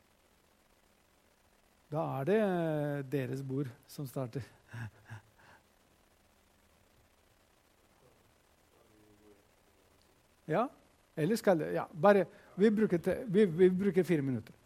Da er det uh, deres bord som starter. Ja? Eller skal det? Ja, bare, vi bruker, te, vi, vi bruker fire minutter.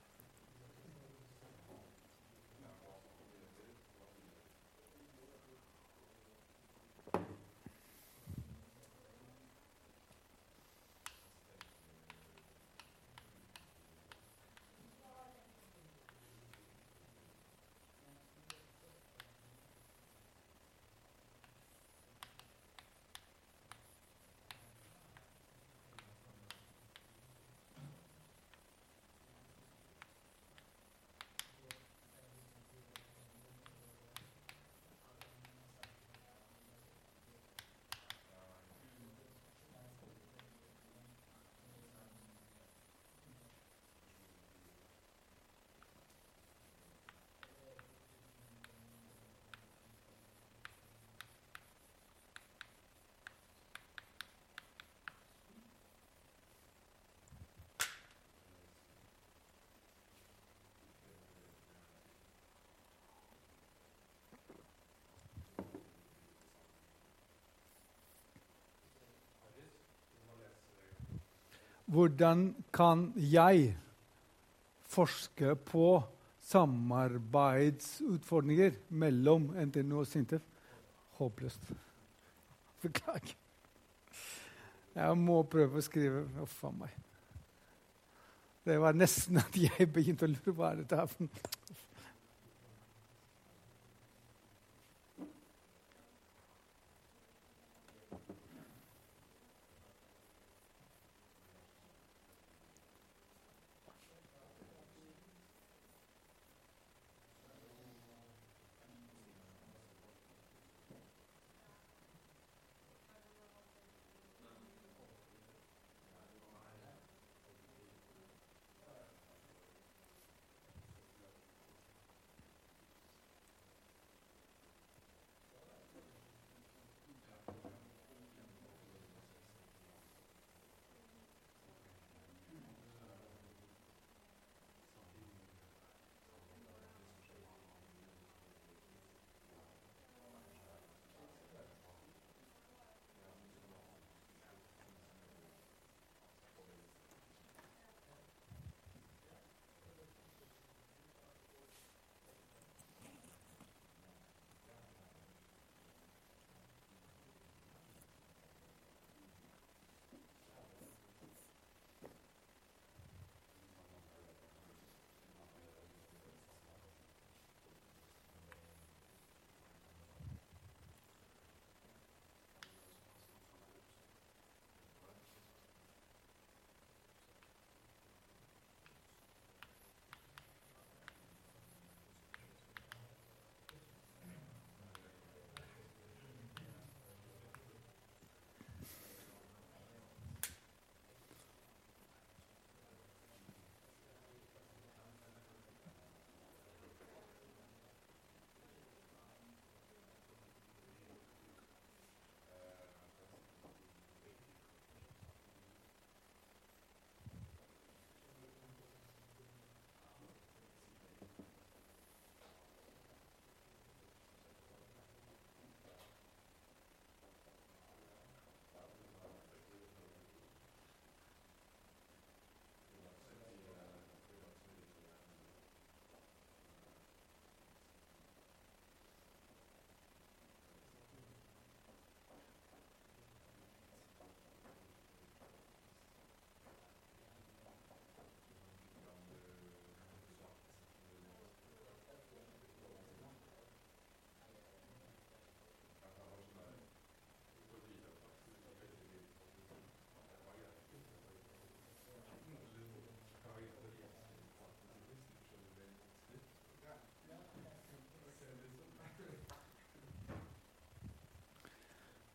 Hvordan kan jeg forske på samarbeidsutfordringer mellom N T N U og SINTEF? Håpløst. Beklager. Jeg må prøve å skrive. Uff a meg. Det var nesten at jeg begynte å lure hva dette er for noe.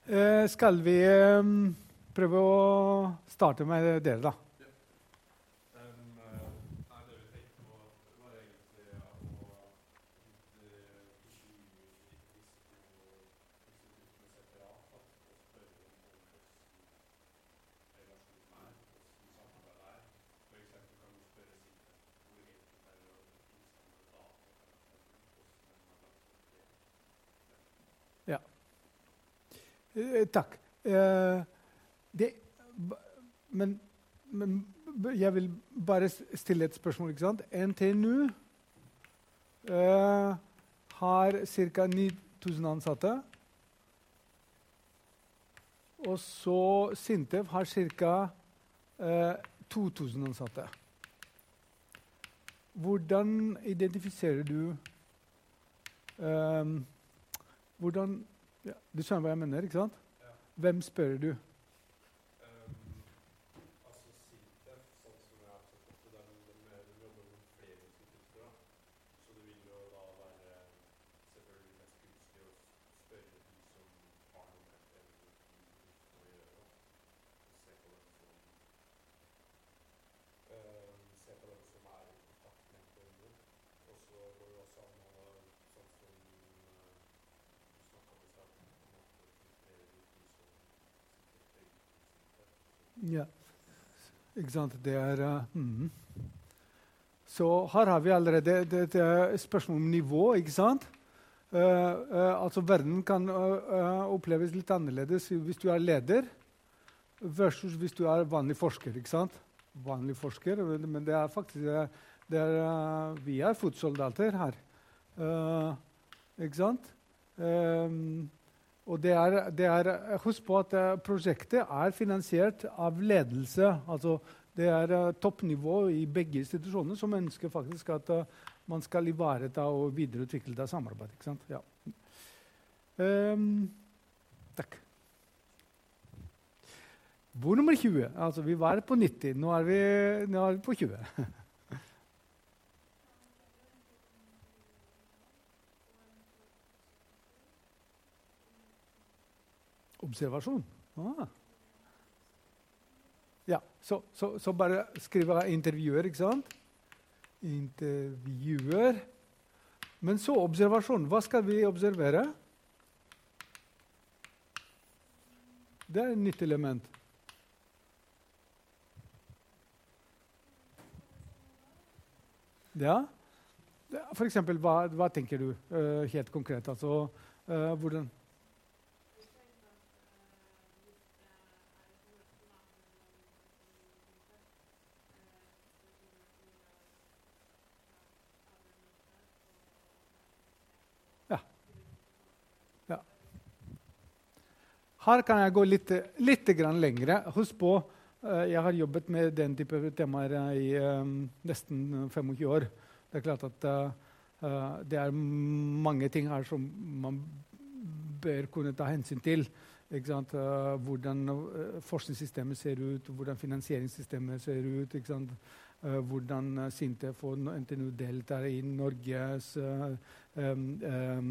Eh, skal vi eh, prøve å starte med dere, da? Eh, takk. Eh, det, men, men jeg vil bare stille et spørsmål, ikke sant? N T N U eh, har ca. ni tusen ansatte. Og så Sintef har ca. Eh, to tusen ansatte. Hvordan identifiserer du eh, hvordan Ja, du skjønner hva jeg mener, ikke sant? Ja. Hvem spør du? Um, altså Sintef, sånn som jeg har forstått det, de, de, de jobber med flere institutter, da. Så det vil jo da være selvfølgelig mest gunstig å spørre de som har noe med det å gjøre. Se på dem som, um, se på dem som er i kontakt med N T N U. Og så går det også an å sånn som Ja, ikke sant? Det er uh, mm. Så her har vi allerede det, det er et spørsmål om nivå, ikke sant? Uh, uh, altså verden kan uh, uh, oppleves litt annerledes hvis du er leder versus hvis du er vanlig forsker, ikke sant? Vanlig forsker, men det er faktisk det er, uh, vi er fotsoldater her, uh, ikke sant? Um, Og det er, det er, husk på at uh, prosjektet er finansiert av ledelse. Altså det er uh, toppnivå i begge institusjoner som ønsker faktisk at uh, man skal ivareta og videreutvikle det samarbeidet. Ikke sant? Ja. Um, takk. Bord nummer tjue. Altså, vi var på nitti. Nå er vi, nå er vi på tjue. Observasjon. Ah. Ja, så, så, så bare skriver jeg intervjuer, ikke sant? Intervjuer. Men så observasjon. Hva skal vi observere? Det er et nytt element. Ja. For eksempel, hva, hva tenker du uh, helt konkret? Altså, uh, hvordan... Her kan jeg gå litt, litt grann lengre. Husk på, uh, jeg har jobbet med den type temaer i um, nesten tjuefem år. Det er klart at uh, uh, det er mange ting her som man bør kunne ta hensyn til. Ikke sant? Uh, hvordan uh, forskningssystemet ser ut, hvordan finansieringssystemet ser ut. Ikke sant? Uh, hvordan uh, Sintef og N T N U deltar i Norges uh, um, um,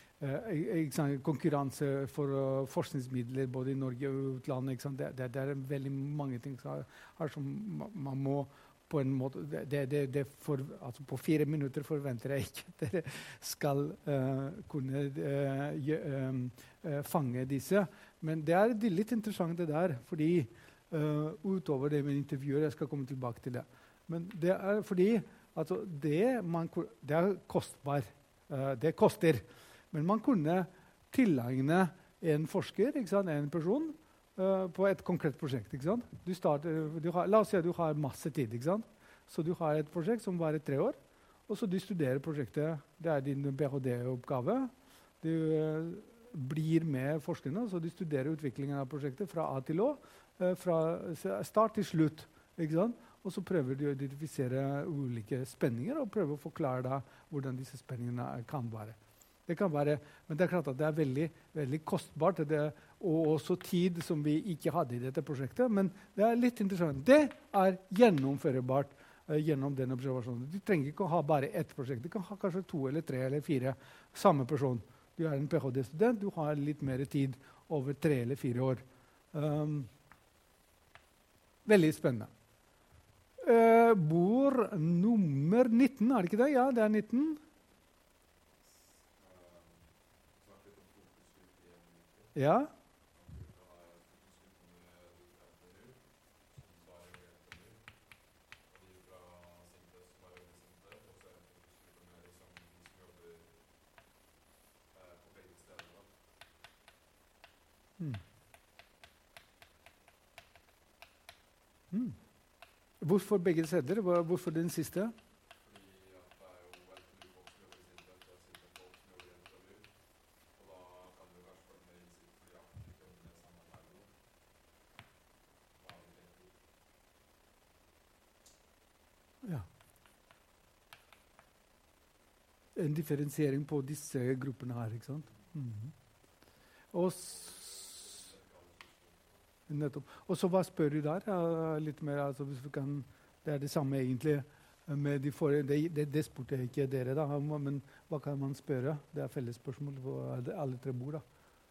Uh, konkurranse for uh, forskningsmidler både i Norge og utlandet. Det, det, det er veldig mange ting her, her som man må på en måte det, det, det for, altså På fire minutter forventer jeg ikke at dere skal uh, kunne uh, gjø, um, uh, fange disse. Men det er litt interessant det der, fordi uh, utover det med intervjuer, jeg skal komme tilbake til det. Men det er fordi altså, det, man, det er kostbar. Uh, det koster. Men man kunne tilegne en forsker, ikke sant, en person, uh, på et konkret prosjekt. Ikke sant? Du starter, du har, la oss si at du har masse tid. Ikke sant? Så du har et prosjekt som varer tre år, og så du studerer prosjektet. Det er din PhD-oppgave. Du uh, blir med forskerne, så du studerer utviklingen av prosjektet fra A til Å, uh, fra start til slutt. Ikke sant? Og så prøver du å identifisere ulike spenninger og prøve å forklare deg hvordan disse spenningene kan være. Det kan være, men det er klart at det er veldig, veldig kostbart, det, og også tid som vi ikke hadde i dette prosjektet. Men det er litt interessant. Det er gjennomførbart uh, gjennom den observasjonen. Du trenger ikke å ha bare ett prosjekt. Du kan ha kanskje to eller tre eller fire samme person. Du er en PhD-student, du har litt mer tid over tre eller fire år. Um, veldig spennende. Uh, bord nummer nitten, er det ikke det? Ja, det er nitten. Ja. Mm. Mm. Hvorfor begge steder? Hvorfor den siste? Ja. En differensiering på disse gruppene her, ikke sant? Mm. Og nettopp. Og så hva spør du der? Uh, litt mer, altså, hvis vi kan, det er det samme egentlig. Med de forrige, det, det, det spurte jeg ikke dere, da, men hva kan man spørre? Det er felles spørsmål på alle tre bord. Da.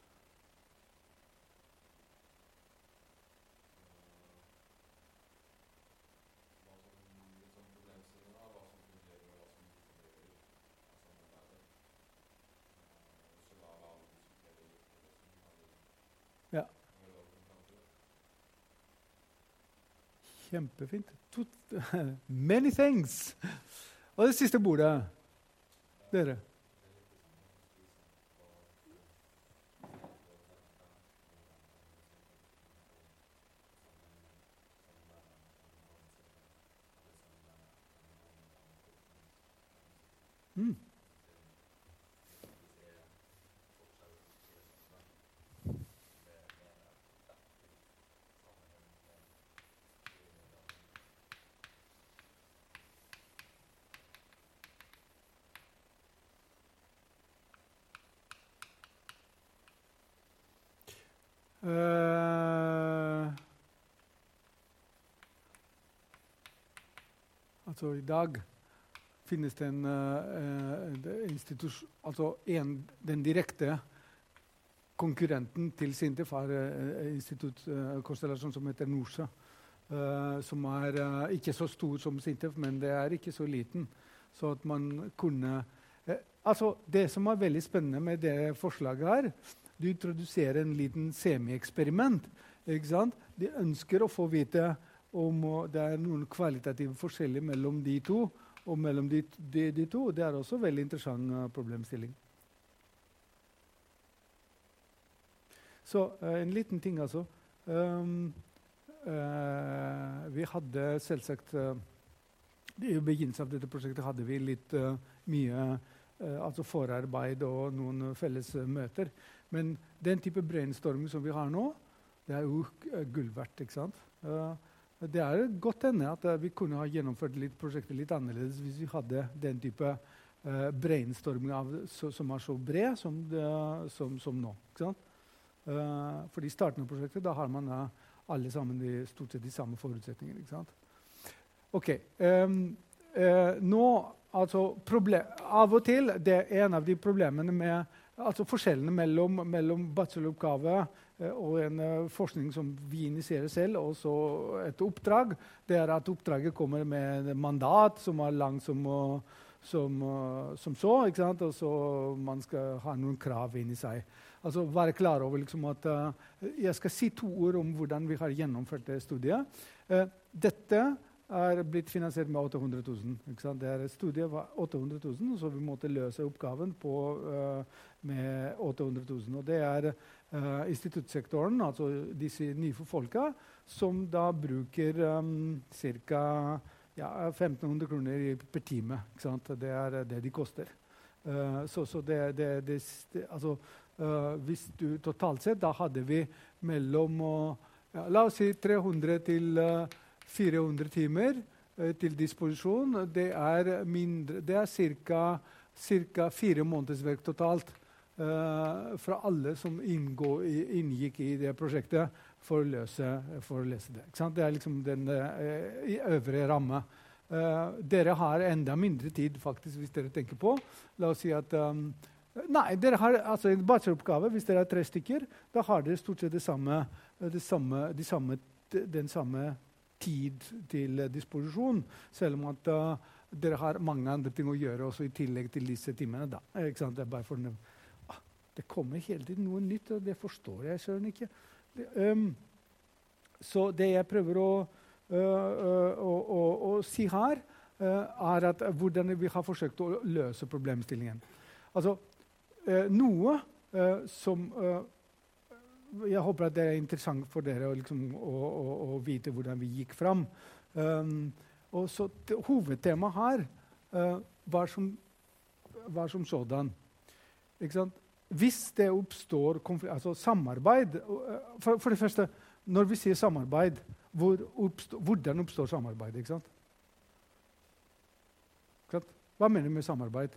Ja. Kjempefint. Tut, many things. Og det siste bordet. Dere. Mm. Uh, altså i dag finnes det en uh, institusjon, altså en, den direkte konkurrenten til SINTEF er uh, instituttkonstellasjon uh, som heter NORSA, uh, som er uh, ikke så stor som SINTEF, men det er ikke så liten, så at man kunne uh, altså det som er veldig spennende med det forslaget her, du introduserer en liten semi-eksperiment, ikke sant? De ønsker å få vite om det er noen kvalitative forskjeller mellom de to, og mellom de, de, de to. Det er også en veldig interessant uh, problemstilling. Så uh, en liten ting altså. Um, uh, vi hadde selvsagt, uh, i begynnelsen av dette prosjektet hadde vi litt uh, mye uh, altså forarbeid og noen felles uh, møter. Men den type brainstorming som vi har nå, det er jo uh, gull verdt, ikke sant? Uh, det er godt hende at uh, vi kunne ha gjennomført litt prosjektet litt annerledes hvis vi hadde den type uh, brainstorming av, så, som er så bred som, det, som, som nå, ikke sant? Uh, for i starten av prosjektet, da har man uh, alle sammen de, stort sett de samme forutsetningene, ikke sant? Ok, um, uh, nå, altså, problem, av og til, det er en av de problemene med altså forskjellene mellom, mellom bacheloroppgave eh, og en uh, forskning som vi initierer selv, og så et oppdrag, det er at oppdraget kommer med et mandat som er langt som, uh, som, uh, som så, ikke sant? Og så man skal ha noen krav inni seg. Altså være klar over liksom, at uh, jeg skal si to ord om hvordan vi har gjennomført det studiet. Uh, dette er blitt finansiert med åtte hundre tusen. Ikke sant? Det er et studie var åtte hundre tusen, så vi måtte løse oppgaven på, uh, med åtte hundre tusen. Og det er uh, instituttsektoren, altså disse nye folka, som da bruker um, ca. Ja, femten hundre kroner per time. Ikke sant? Det er det de koster. Uh, så så det, det, det, det altså, uh, hvis du totalt sett, da hadde vi mellom, uh, ja, la oss si tre hundre til uh, fire hundre timer uh, til disposisjon. Det er mindre, det er cirka, cirka fire måneders verk totalt uh, fra alle som inngår, inngikk i det prosjektet for å løse, for å løse det. Ikke sant? Det er liksom den uh, i øvre ramme. Uh, dere har enda mindre tid faktisk, hvis dere tenker på. La oss si at um, Nei, dere har altså en bacheloroppgave, hvis dere er tre stykker, da har dere stort sett det samme, det samme, de samme, den samme tid til disposisjon, selv om at uh, dere har mange andre ting å gjøre også i tillegg til disse timene. Da. Ikke sant? Det er bare for ah, det kommer hele tiden noe nytt, og det forstår jeg søren ikke. Det, um, så det jeg prøver å, uh, uh, å, å, å si her, uh, er at hvordan vi har forsøkt å løse problemstillingen. Altså, uh, noe uh, som uh, jeg håper at det er interessant for dere liksom, å, å, å vite hvordan vi gikk fram. Um, og så hovedtemaet her uh, var, som, var som sådan. Ikke sant? Hvis det oppstår konflikt, altså samarbeid uh, for, for det første, når vi sier samarbeid, hvor oppstår, hvordan oppstår samarbeid? Ikke sant? Ikke sant? Hva mener du med samarbeid?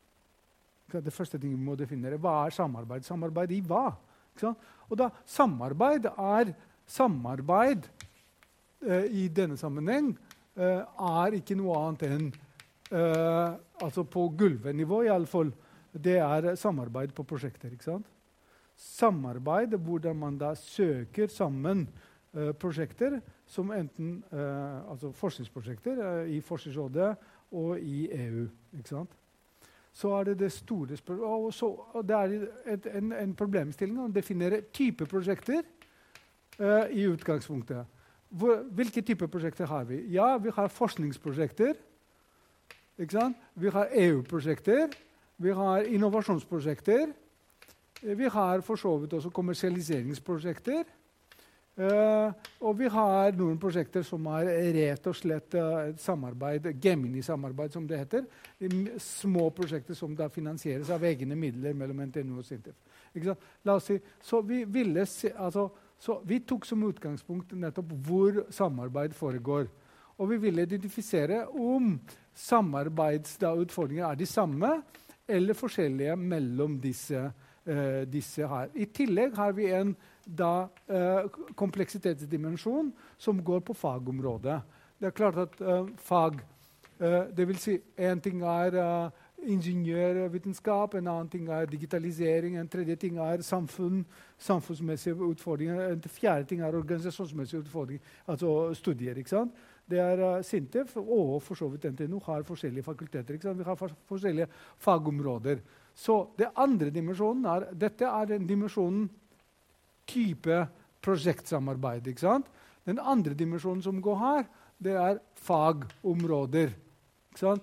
Det første ting vi må definere. Hva er samarbeid? Samarbeid i hva? Og da, samarbeid er samarbeid uh, i denne sammenheng uh, er ikke noe annet enn uh, altså på gulvenivå i alle fall. Det er samarbeid på prosjekter, ikke sant? Samarbeid hvor man da søker sammen uh, prosjekter som enten uh, altså forskningsprosjekter uh, i Forskningsrådet og i E U, ikke sant? Så er det det store spørsmålet. Og, så, og det er et, en, en problemstilling å definere type prosjekter uh, i utgangspunktet. Hvor, hvilke type prosjekter har vi? Ja, vi har forskningsprosjekter. Ikke sant? Vi har E U-prosjekter. Vi har innovasjonsprosjekter. Vi har for så vidt også kommersialiseringsprosjekter. Uh, og vi har noen prosjekter som er rett og slett uh, samarbeid, Gemini-samarbeid som det heter. Små prosjekter som da finansieres av egne midler mellom N T N U og SINTEF. Ikke sant? La oss si, så vi, ville se, altså, så vi tok som utgangspunkt nettopp hvor samarbeid foregår. Og vi ville identifisere om samarbeidsutfordringer er de samme eller forskjellige mellom disse, uh, disse her. I tillegg har vi en da eh, kompleksitetsdimensjon som går på fagområdet. Det er klart at eh, fag, eh, det vil si en ting er eh, ingeniørvitenskap, en annen ting er digitalisering, en tredje ting er samfunn, samfunnsmessige utfordringer, en fjerde ting er organisasjonsmessige utfordringer, altså studier, ikke sant? Det er uh, SINTEF og for så vidt N T N U har forskjellige fakulteter, ikke sant? Vi har for, forskjellige fagområder. Så det andre dimensjonen er, dette er den dimensjonen type prosjektsamarbeid, ikke sant? Den andre dimensjonen som går her, det er fagområder, ikke sant?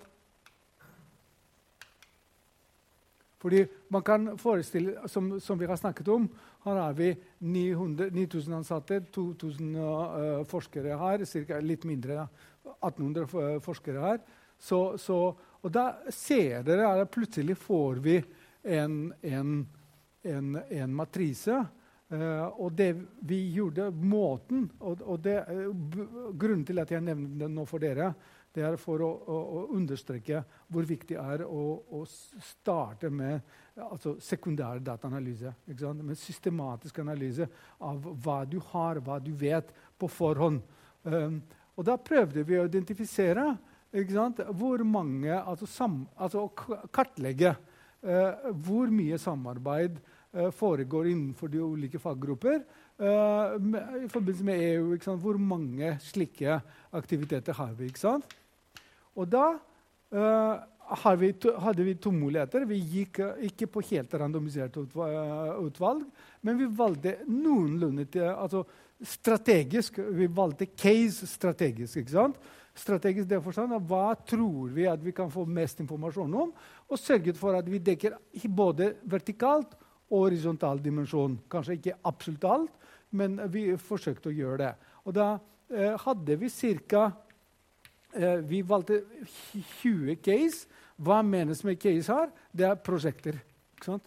Fordi man kan forestille, som, som vi har snakket om, her har vi ni tusen ansatte, to tusen uh, forskere her, cirka litt mindre, atten hundre forskere her. Så, så, og da ser dere, at plutselig får vi en, en, en, en matrise. Uh, og det vi gjorde, måten, og, og det, uh, grunnen til at jeg nevner det nå for dere, det er for å, å, å understreke hvor viktig det er å, å starte med altså sekundær dataanalyse, ikke sant? Med systematisk analyse av hva du har, hva du vet på forhånd. Um, og da prøvde vi å identifisere ikke sant? Hvor mange, altså, sam, altså kartlegge uh, hvor mye samarbeid foregår innenfor de ulike faggrupper uh, med, i forbindelse med E U. Ikke sant? Hvor mange slike aktiviteter har vi? Ikke sant? Og da uh, har vi to, hadde vi to muligheter. Vi gikk uh, ikke på helt randomisert utvalg, men vi valgte noenlunde til, altså strategisk. Vi valgte case strategisk. Ikke sant? Strategisk det forstand av hva tror vi at vi kan få mest informasjon om, og sørget for at vi dekker både vertikalt og horisontal dimensjon. Kanskje ikke absolutt alt, men vi forsøkte å gjøre det. Og da eh, hadde vi cirka, eh, vi valgte tjue case. Hva menes med case her? Det er prosjekter. Ikke sant?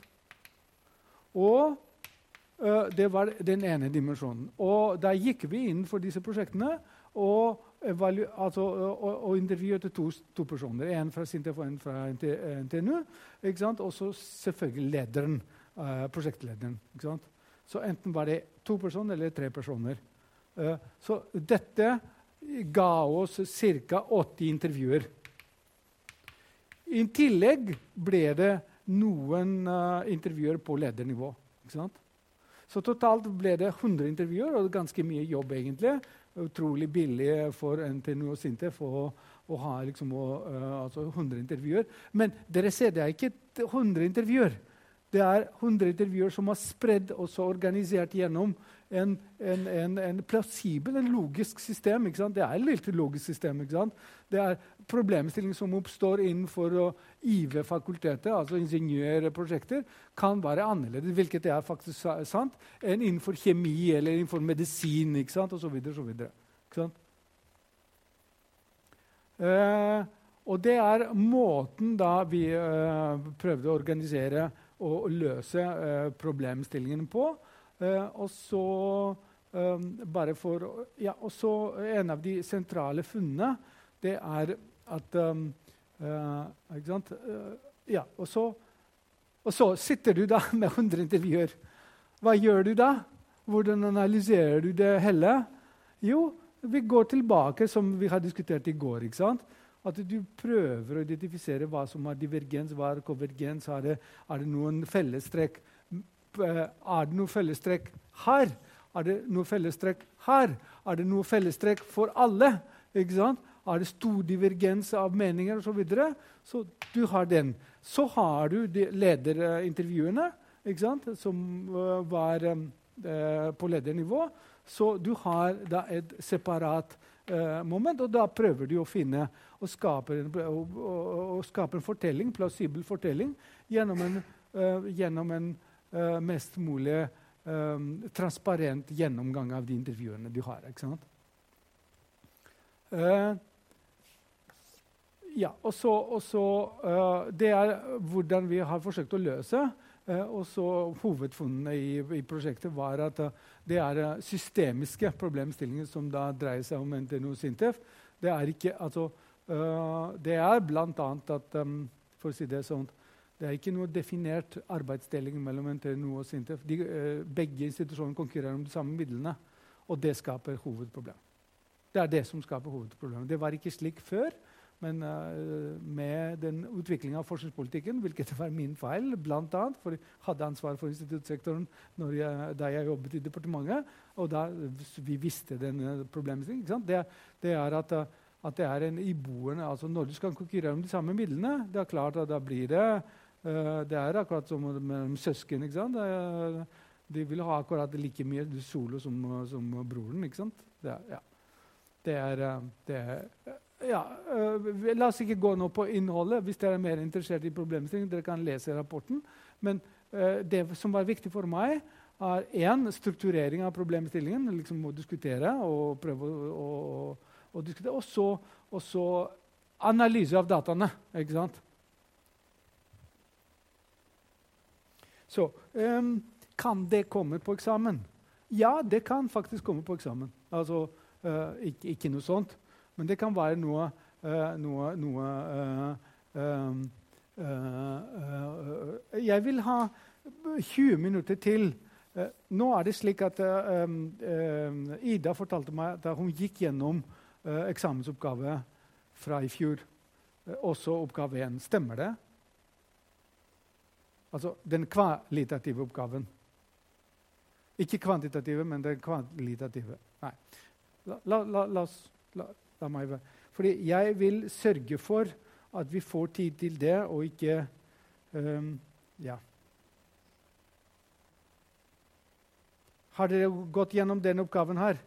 Og eh, det var den ene dimensjonen. Og da gikk vi inn for disse prosjektene, og, evalu- altså, og, og intervjuet to, to personer. En fra SINTEF og en fra N T N U. Ikke sant? Og så selvfølgelig lederen. Uh, prosjektlederen, ikke sant? Så enten var det to personer eller tre personer. Uh, så dette ga oss ca. åtti intervjuer. I tillegg ble det noen uh, intervjuer på ledernivå. Ikke sant? Så totalt ble det hundre intervjuer, og ganske mye jobb egentlig. Utrolig billig for N T N U og SINTEF å, å ha liksom, å, uh, altså hundre intervjuer. Men dere ser, det er ikke hundre intervjuer. Det er hundre intervjuer som er spredd og så organisert gjennom en, en, en, en plausibel, en logisk system. Ikke sant? Det er et litt logisk system. Ikke sant? Det er problemstillinger som oppstår innenfor uh, I V-fakultetet, altså ingeniørprosjekter, kan være annerledes, hvilket er faktisk sant, enn innenfor kjemi eller innenfor medisin, ikke sant? Og så videre, så videre. Ikke sant? Uh, og det er måten da vi uh, prøvde å organisere og løse uh, problemstillingen på. Uh, og så um, bare for ja, og så en av de sentrale funnene, det er at um, uh, ikke sant? Uh, ja, og så, og så sitter du da med hundre intervjuer. Hva gjør du da? Hvordan analyserer du det hele? Jo, vi går tilbake, som vi har diskutert i går, ikke sant? At du prøver å identifisere hva som er divergens, hva er konvergens, er det, er det noen fellestrekk? Er det noen fellestrekk her? Er det noen fellestrekk her? Er det noen fellestrekk for alle? Ikke sant? Er det stor divergens av meninger og så videre? Så du har den. Så har du de lederintervjuene, ikke sant? Som uh, var um, uh, på ledernivå. Så du har da et separat uh, moment, og da prøver du å finne og skape en, og, og, og skape en fortelling, plausibel fortelling, gjennom en, uh, gjennom en uh, mest mulig um, transparent gjennomgang av de intervjuene du har. Ikke sant? Uh, ja, og så, og så uh, det er hvordan vi har forsøkt å løse. Uh, og så hovedfunnene i, i prosjektet var at uh, det er uh, systemiske problemstillinger som da dreier seg om N T N U og SINTEF. Det er ikke, altså, uh, det er blant annet at, um, for å si det sånn, det er ikke noe definert arbeidsdeling mellom N T N U og SINTEF. De, uh, begge institusjoner konkurrerer om de samme midlene, og det skaper hovedproblem. Det er det som skaper hovedproblemet. Det var ikke slik før, men uh, med den utviklingen av forskningspolitikken, hvilket var min feil, blant annet, for jeg hadde ansvar for instituttsektoren når jeg, da jeg jobbet i departementet, og da vi visste denne problemstillingen. Ikke sant? Det, det er at, at det er en iboende, altså når du skal konkurrere om de samme midlene, det er klart at da blir det, uh, det er akkurat som med søsken, ikke sant? Det, de vil ha akkurat like mye solo som, som broren, ikke sant? Det, ja. det er, det er Ja, uh, la oss ikke gå nå på innholdet. Hvis dere er mer interessert i problemstillingen, dere kan lese rapporten. Men uh, det som var viktig for meg, er en strukturering av problemstillingen, liksom å diskutere og prøve å, å, å diskutere, og så, og så analyse av dataene, ikke sant? Så, um, kan det komme på eksamen? Ja, det kan faktisk komme på eksamen. Altså, uh, ikke, ikke noe sånt. Men det kan være noe, uh, noe, noe uh, um, uh, uh, Jeg vil ha tjue minutter til. Uh, nå er det slik at uh, um, uh, Ida fortalte meg at hun gikk gjennom uh, eksamensoppgave fra i fjor. Uh, også oppgave én. Stemmer det? Altså den kvalitative oppgaven. Ikke kvantitative, men den kvalitative. Nei. La, la, la, la oss... La, La meg være. Fordi jeg vil sørge for at vi får tid til det, og ikke um, ja. Har dere gått gjennom den oppgaven her?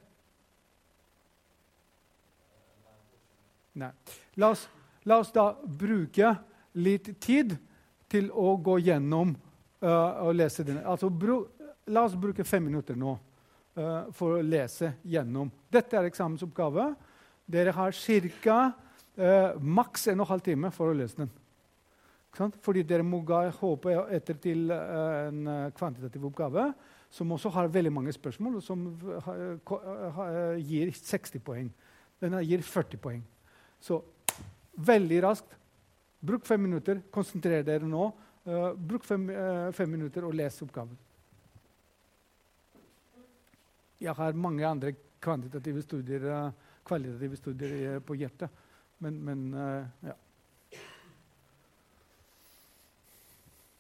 Nei. La oss, la oss da bruke litt tid til å gå gjennom uh, og lese den. Altså, bro, la oss bruke fem minutter nå uh, for å lese gjennom. Dette er eksamensoppgave. Dere har ca. Uh, maks en og en halv time for å løse den. Fordi dere må ga, håpe etter til uh, en uh, kvantitativ oppgave, som også har veldig mange spørsmål, og som uh, uh, uh, gir seksti poeng. Den gir førti poeng. Så veldig raskt. Bruk fem minutter. Konsentrer dere nå. Uh, bruk fem, uh, fem minutter og les oppgaven. Jeg har mange andre kvantitative studier uh, kvalitative studier på hjertet. Men, men uh, ja.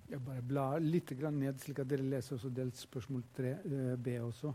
Jeg bare blar litt grann ned, slik at dere leser også del spørsmål tre, eh, B også.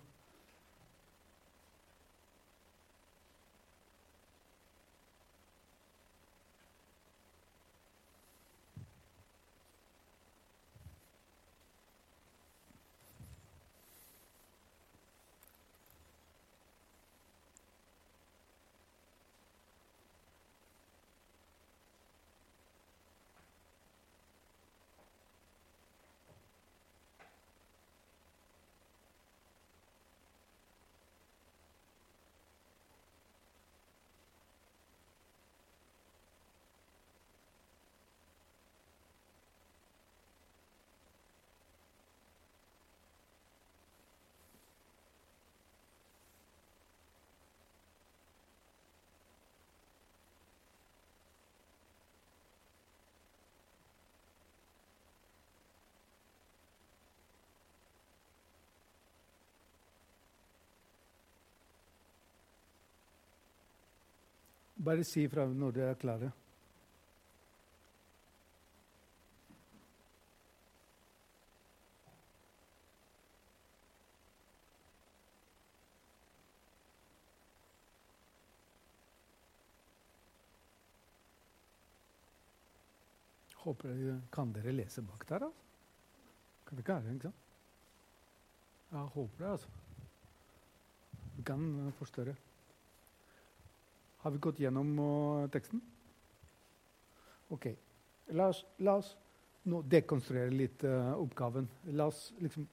Bare si fra når dere er klare. Håper dere, kan dere lese bak der, altså? Kan det ikke være, ikke sant? Jeg håper det, altså. Vi kan uh, forstørre. Har vi gått gjennom uh, teksten? Ok. La oss, la oss nå dekonstruere litt uh, oppgaven. La oss liksom...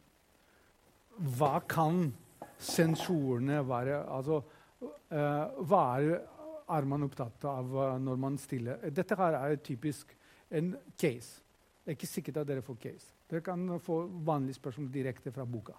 Hva kan sensorene være? Altså, uh, hva er, er man opptatt av uh, når man stiller? Dette her er typisk en case. Det er ikke sikkert at dere får case. Dere kan få vanlige spørsmål direkte fra boka.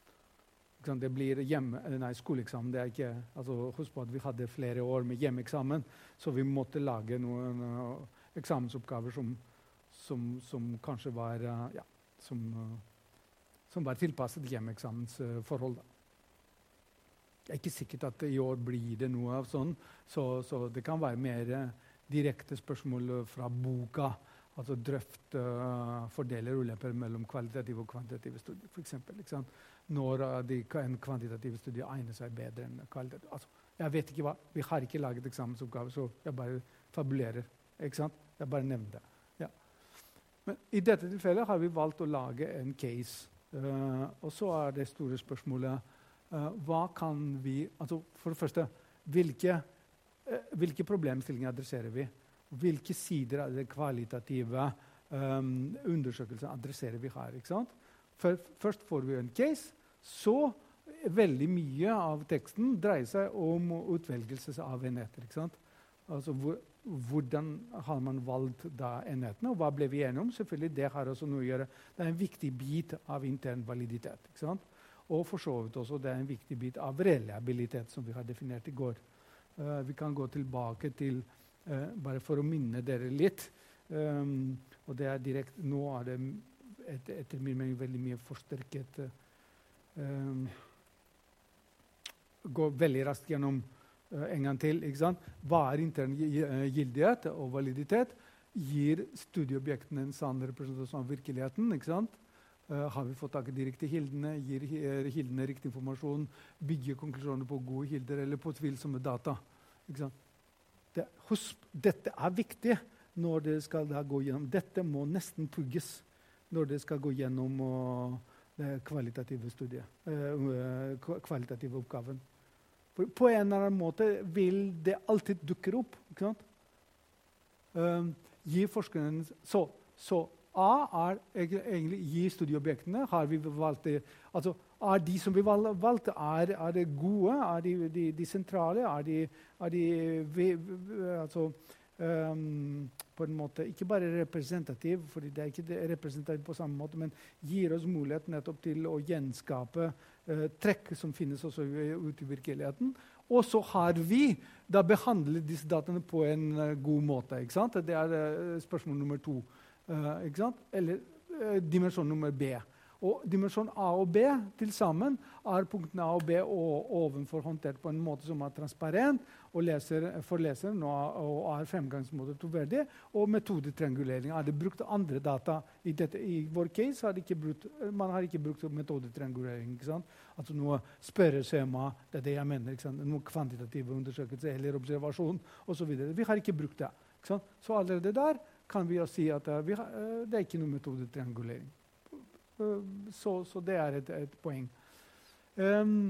Det blir hjemme, nei, skoleeksamen. Det er ikke, altså, husk på at vi hadde flere år med hjemmeeksamen, så vi måtte lage noen uh, eksamensoppgaver som, som, som kanskje var, uh, ja, som, uh, som var tilpasset hjemmeeksamensforhold. Uh, det er ikke sikkert at i år blir det noe av sånn, så, så det kan være mer uh, direkte spørsmål fra boka, altså drøfte, uh, fordele ulemper mellom kvalitative og kvantitative studier, for eksempel, ikke sant? Når uh, de, en kvantitativ studie egner seg bedre enn kvalitativ. Altså, jeg vet ikke hva, vi har ikke laget eksamensoppgave, så jeg bare fabulerer, ikke sant? Jeg bare nevner det. Ja. Men i dette tilfellet har vi valgt å lage en case, uh, og så er det store spørsmålet, uh, hva kan vi, altså for det første, hvilke, uh, hvilke problemstillinger adresserer vi? Hvilke sider av det kvalitative um, undersøkelsen adresserer vi her, ikke sant? For, først får vi en case, så veldig mye av teksten dreier seg om utvelgelse av enheter, ikke sant? Altså hvor, hvordan har man valgt da enhetene, og hva ble vi enige om? Selvfølgelig, det har også noe å gjøre. Det er en viktig bit av intern validitet, ikke sant? Og for så vidt også, det er en viktig bit av reliabilitet, som vi har definert i går. Uh, vi kan gå tilbake til Uh, bare for å minne dere litt, um, og det er direkte, nå er det et, etter min mening veldig mye forsterket, uh, um, gå veldig raskt gjennom uh, en gang til, ikke sant? Hva er intern gildighet og validitet? Gir studieobjektene en sann representasjon av virkeligheten, ikke sant? Uh, har vi fått tak i de riktige hildene? Gir hildene riktig informasjon? Bygger konklusjoner på gode hilder eller på tvilsomme data, ikke sant? Det, husk, dette er viktig når det skal da gå gjennom. Dette må nesten pugges når det skal gå gjennom uh, det kvalitative studiet, uh, kvalitative oppgaven. For på en eller annen måte vil det alltid dukke opp, ikke sant? Uh, gi forskeren, så, så A er egentlig gi studieobjektene, har vi valgt det, altså er de som vi valgte, er, er det gode, er de, de, de sentrale, er de, er de vi, altså, um, på en måte, ikke bare representativ, fordi det er ikke representativ på samme måte, men gir oss mulighet nettopp til å gjenskape uh, trekk som finnes også ute i virkeligheten. Og så har vi da behandlet disse dataene på en uh, god måte, ikke sant? Det er uh, spørsmål nummer to. Uh, ikke sant? Eller uh, dimensjon nummer B. Og dimensjon A og B til sammen er punktene A og B og ovenfor håndtert på en måte som er transparent og leser, for leseren og, og er fremgangsmåte troverdig. Og metodetriangulering. Er det brukt andre data? I, dette, i vår case har det ikke brukt, man har ikke brukt metodetriangulering. Ikke sant? Altså noe spørreskjema, det er det jeg mener. Ikke sant? Noe kvantitative undersøkelser eller observasjon osv. Vi har ikke brukt det. Ikke sant? Så allerede der kan vi jo si at uh, vi har, uh, det er ikke noe metodetriangulering. Så, så det er et, et poeng. Um,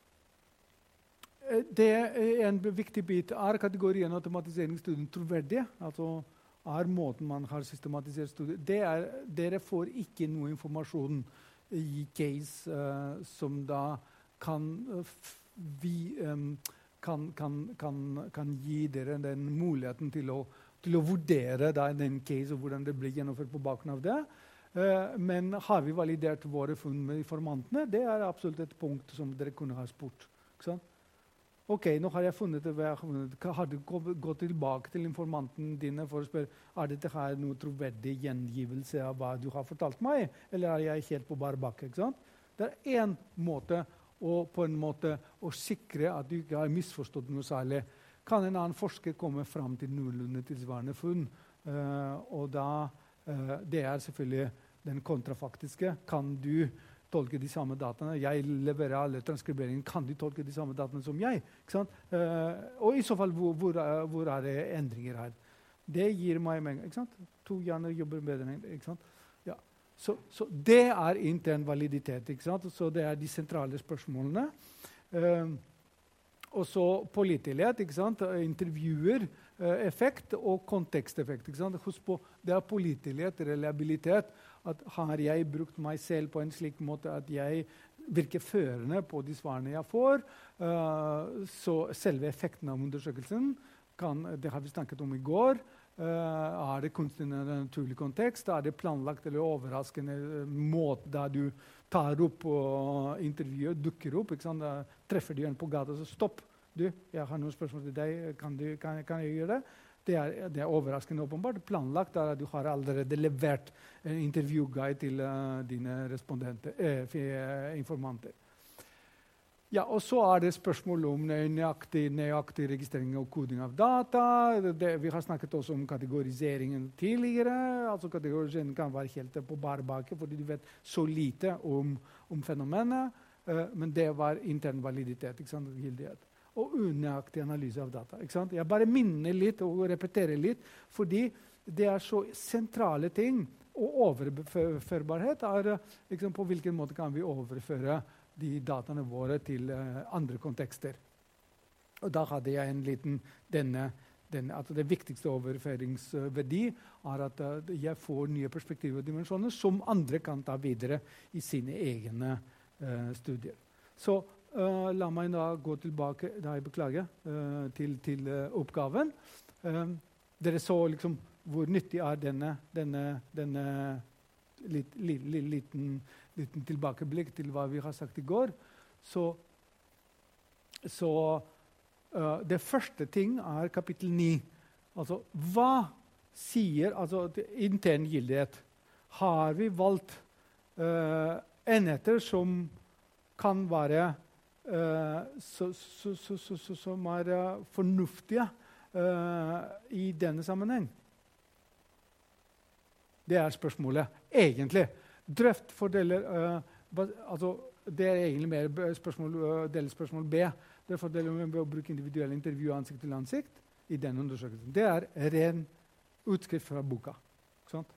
det er en viktig bit. Er kategorien automatiseringsstudien troverdig? Altså er måten man har systematisert studiet. Det er, dere får ikke noe informasjon i case uh, som da kan, uh, vi, um, kan, kan, kan, kan gi dere den muligheten til å, til å vurdere da, den case og hvordan det blir gjennomført på bakgrunn av det. Uh, men har vi validert våre funn med informantene? Det er absolutt et punkt som dere kunne ha spurt. Ikke sant? Ok, nå har jeg funnet det. Har du gått tilbake til informanten dine for å spørre er dette her noe troverdig gjengivelse av hva du har fortalt meg, eller er jeg helt på bar bakke? Ikke sant? Det er en måte å, på en måte, å sikre at du ikke har misforstått noe særlig. Kan en annen forsker komme fram til noenlunde tilsvarende funn? Uh, og da Uh, det er selvfølgelig den kontrafaktiske. Kan du tolke de samme dataene? Jeg leverer alle transkriberinger. Kan du tolke de samme dataene som jeg? Ikke sant? Uh, og i så fall, hvor, hvor, er, hvor er det endringer her? Det gir meg mening. Ikke sant? To hjerner jobber bedre. Ikke sant? Ja. Så, så det er intern validitet. Ikke sant? Så det er de sentrale spørsmålene. Uh, og så pålitelighet, ikke sant? Intervjuer, uh, effekt og konteksteffekt. Ikke sant? Husk på, det er pålitelighet, reliabilitet. At har jeg brukt meg selv på en slik måte at jeg virker førende på de svarene jeg får, uh, så selve effekten av undersøkelsen, kan, det har vi snakket om i går, uh, er det kunstig i en naturlig kontekst, er det planlagt eller overraskende måte der du tar opp og intervjuet, dukker opp, ikke sant? Da treffer du en på gata og så stopp. Du, jeg har noen spørsmål til deg. Kan, du, kan, kan jeg gjøre det? Det er, det er overraskende åpenbart. Planlagt er at du har allerede levert en intervjuguide til uh, dine respondenter, eh, informanter. Ja, og så er det spørsmål om nøyaktig, nøyaktig registrering og koding av data. Det, vi har snakket også om kategoriseringen tidligere. Altså kategoriseringen kan være helt på bar bakke, fordi du vet så lite om, om fenomenet. Uh, men det var intern validitet, ikke sant? Gildighet. Og unøyaktig analyse av data. Ikke sant? Jeg bare minner litt og repeterer litt, fordi det er så sentrale ting. Og overførbarhet er liksom, på hvilken måte kan vi overføre de dataene våre til uh, andre kontekster. Og da hadde jeg en liten denne, denne altså det viktigste overføringsverdi er at uh, jeg får nye perspektiver og dimensjoner som andre kan ta videre i sine egne uh, studier. Så Uh, la meg da gå tilbake da jeg beklager, uh, til, til uh, oppgaven. Uh, dere så liksom hvor nyttig er denne, denne, denne lit, li, li, liten, liten tilbakeblikk til hva vi har sagt i går. Så, så uh, det første ting er kapittel ni. Altså, hva sier altså, intern gildighet? Har vi valgt uh, enheter som kan være Uh, så, så, så, så, så, som er uh, fornuftige uh, i denne sammenheng? Det er spørsmålet, egentlig. Drøft fordeler uh, altså, det er egentlig mer spørsmål, uh, delspørsmål B. Drøft fordeler med å bruke individuelle intervju ansikt til ansikt i denne undersøkelsen. Det er ren utskrift fra boka. Ikke sant?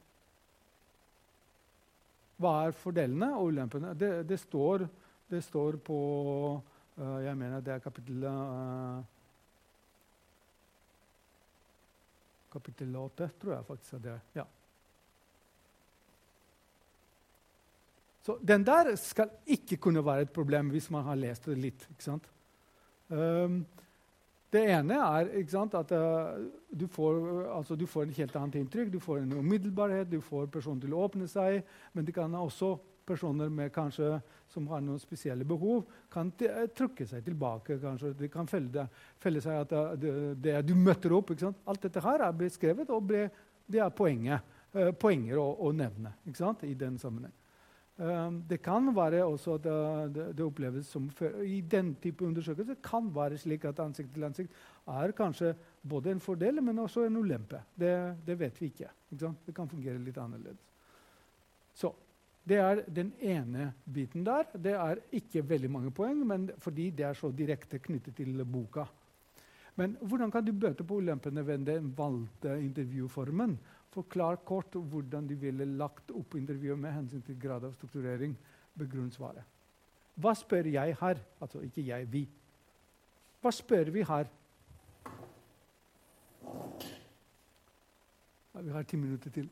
Hva er fordelene og ulempene? Det, det står Det står på uh, jeg mener det er kapittel uh, kapittel åtte, tror jeg faktisk er det. Ja. Så den der skal ikke kunne være et problem hvis man har lest det litt. Ikke sant? Um, det ene er ikke sant, at uh, du, får, uh, altså, du får en helt annet inntrykk, du får en umiddelbarhet, du får personen til å åpne seg, men det kan også personer med kanskje, som har noen spesielle behov, kan trykke seg tilbake. Kanskje. De kan føle, det, føle seg at det, det, du møter opp. Ikke sant? Alt dette her er beskrevet, og ble, det er poenget, uh, poenger å, å nevne ikke sant? I den sammenheng. Um, det kan være også at det, det, det oppleves som før. I den type undersøkelser kan være slik at ansikt til ansikt er kanskje både en fordel, men også en ulempe. Det, det vet vi ikke. Ikke sant? Det kan fungere litt annerledes. Så det er den ene biten der. Det er ikke veldig mange poeng, men fordi det er så direkte knyttet til boka. Men hvordan kan du bøte på ulempene ved den valgte intervjuformen? Forklar kort hvordan du ville lagt opp intervjuet med hensyn til grad av strukturering. Begrunn svaret. Hva spør jeg her? Altså ikke jeg, vi. Hva spør vi her? Ja, vi har ti minutter til.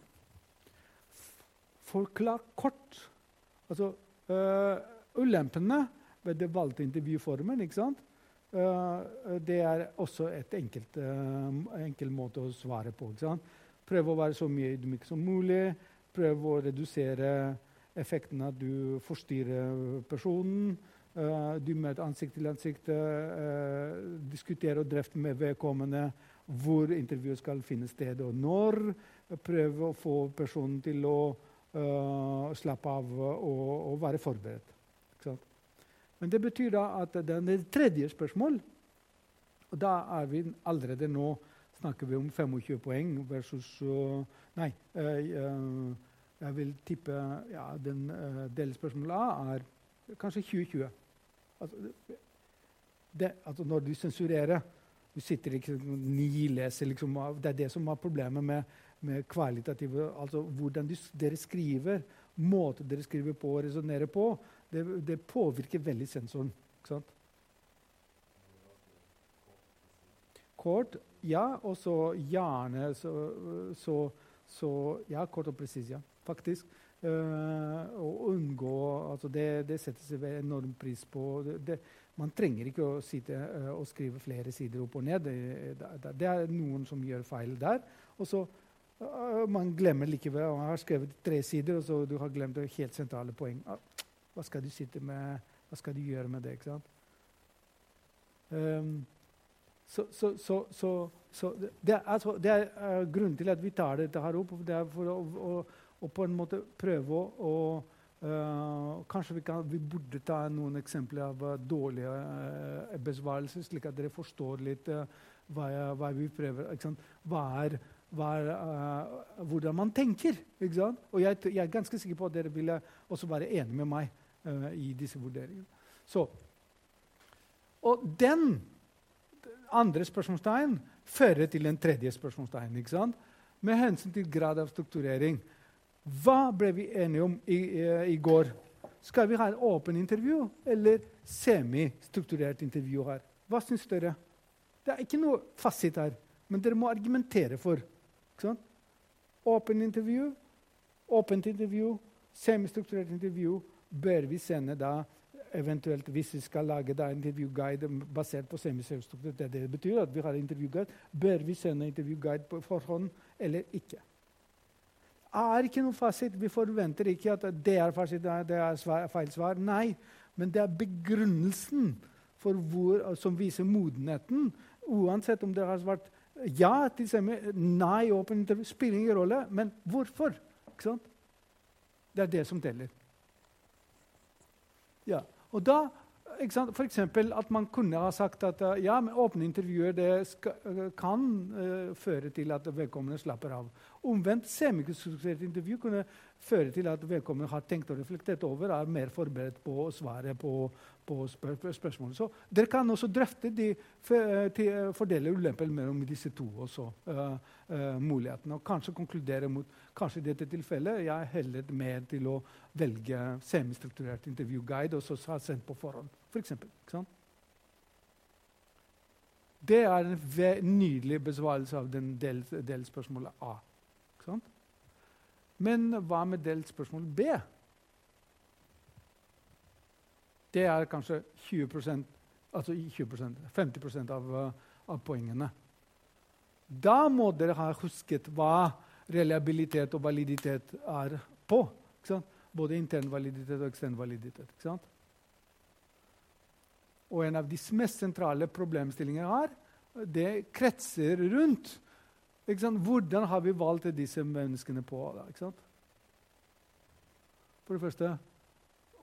Forklar kort. Altså, øh, ulempene ved det valgte intervjuformen, ikke sant? Uh, det er også et enkelt, uh, enkel måte å svare på. Ikke sant? Prøv å være så mye ydmyk som mulig. Prøv å redusere effekten at du forstyrrer personen. Uh, du møter ansikt til ansikt. Uh, diskutere og drøfte med vedkommende hvor intervjuet skal finne sted og når. Prøv å få personen til å uh, slappe av og, og være forberedt. Ikke sant? Men det betyr da at det er det tredje spørsmål, og da er vi allerede nå snakker vi om femogtjue poeng versus uh, nei, uh, jeg vil tippe ja, den uh, delspørsmålet A er kanskje tjue tjue. Altså, det, altså når du sensurerer, du sitter ikke ni leser, liksom, det er det som er problemet med, med kvalitative, altså hvordan du, dere skriver, måten dere skriver på og resonerer på, det, det påvirker veldig sensoren, ikke sant? Kort, ja, og så gjerne, så, så, så ja, kort og presis, ja, faktisk. Uh, og unngå, altså det, det setter seg enorm pris på. Det, det, man trenger ikke å sitte uh, og skrive flere sider opp og ned. Det, det, det er noen som gjør feil der. Og så uh, man glemmer likevel, man har skrevet tre sider, og så du har glemt det helt sentrale poeng. Uh, hva skal du sitte med, hva skal du gjøre med det, ikke sant? Um, så, så, så, så, så det, er, altså, det er uh, grunnen til at vi tar dette her opp, det er for å, å og på en måte prøve å uh, kanskje vi, kan, vi burde ta noen eksempler av uh, dårlige uh, besvarelser, slik at dere forstår litt uh, hva, hva vi prøver. Ikke sant? Hva er, hva er uh, hvordan man tenker. Ikke sant? Og jeg, jeg er ganske sikker på at dere ville også være enige med meg uh, i disse vurderingene. Så, og den andre spørsmålstegn fører til en tredje spørsmålstegn. Ikke sant? Med hensyn til grad av strukturering. Hva ble vi enige om i, i, i går? Skal vi ha et åpen intervju eller semi-strukturert intervju her? Hva synes dere? Det er ikke noe fasit her, men dere må argumentere for. Ikke sant? Åpen intervju, åpent intervju, semi-strukturert intervju, bør vi sende da eventuelt hvis vi skal lage da intervjuguide basert på semi-strukturert. Det, det betyr at vi har intervjuguide. Bør vi sende intervjuguide på forhånd eller ikke? Er ikke noe fasit. Vi forventer ikke at det er fasit, det er svar, feil svar. Nei, men det er begrunnelsen for hvor, som viser modenheten. Uansett om det har vært ja til semi, nei, åpen intervju, spiller ingen rolle, men hvorfor? Ikke sant? Det er det som teller. Ja, og da, ikke sant, for eksempel at man kunne ha sagt at uh, ja, men åpne intervjuer det skal, uh, kan uh, føre til at vedkommende slapper av. Omvendt, semi-strukturert intervju kunne føre til at vedkommende har tenkt og reflektert over, er mer forberedt på å svare på, på spør spørsmål. Så dere kan også drøfte de for, fordele ulemper mellom disse to også, uh, uh, mulighetene, og kanskje konkludere mot, kanskje i dette tilfellet, jeg er heller med til å velge semi-strukturert intervjuguide, og så ha sendt på forhånd, for eksempel. Ikke sant? Det er en nydelig besvarelse av den del, delspørsmålet A. Ikke sant? Men hva med delspørsmål B? Det er kanskje tjue prosent, altså tjue prosent, femti prosent av, av poengene. Da må dere ha husket hva reliabilitet og validitet er på. Ikke sant? Både intern validitet og ekstern validitet. Ikke sant? Og en av de mest sentrale problemstillingene her, det kretser rundt. Ikke sant? Hvordan har vi valgt disse menneskene på? Da, ikke sant? For det første,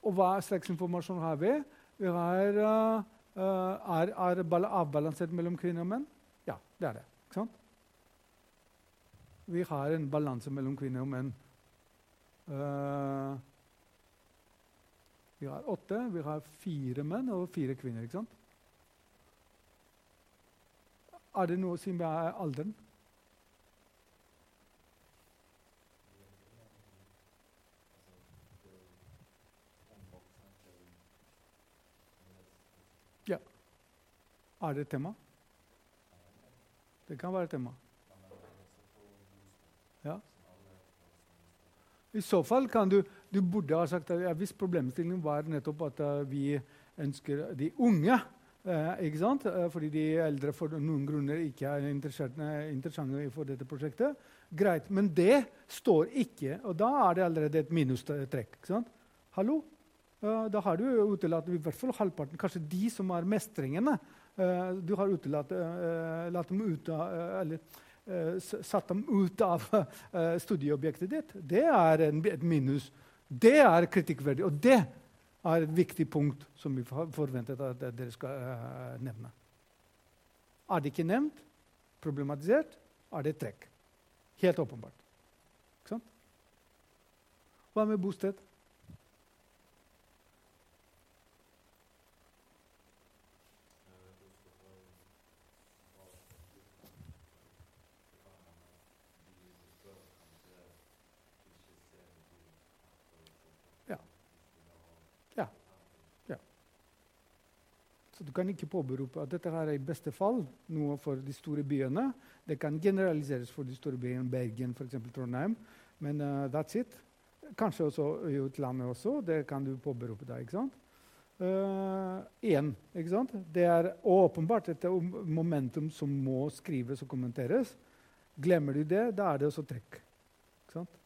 Og hva slags informasjon har vi? Vi har, uh, uh, er, er bal- avbalansert mellom kvinner og menn? Ja, det er det. Ikke sant? Vi har en balanse mellom kvinner og menn. Uh, vi har åtte, vi har fire menn og fire kvinner, ikke sant? Er det noe som er alderen? Ja. Er det et tema? Det kan være et tema. Ja. I så fall kan du, du burde ha sagt at ja, hvis problemstillingen var nettopp at uh, vi ønsker de unge, uh, ikke sant? Uh, fordi de eldre for noen grunner ikke er interessante for dette prosjektet. Greit, men det står ikke, og da er det allerede et minustrekk. Ikke sant? Hallo? Uh, da har du utelatt i hvert fall halvparten, kanskje de som er mestringene. Uh, du har utelatt uh, latt dem ut av, uh, eller Uh, satt dem ut av uh, studieobjektet ditt. Det er en, et minus. Det er kritikkverdig, og det er et viktig punkt som vi forventet at dere skal uh, nevne. Er det ikke nevnt, problematisert, er det et trekk. Helt åpenbart. Ikke sant? Hva med bosted? Så du kan ikke påberope at dette her er i beste fall noe for de store byene. Det kan generaliseres for de store byene, Bergen, for eksempel Trondheim. Men uh, that's it. Kanskje også i utlandet også. Det kan du påberope deg, ikke sant? Uh, en, ikke sant? Det er åpenbart et momentum som må skrives og kommenteres. Glemmer du det, da er det også trekk. Ikke sant?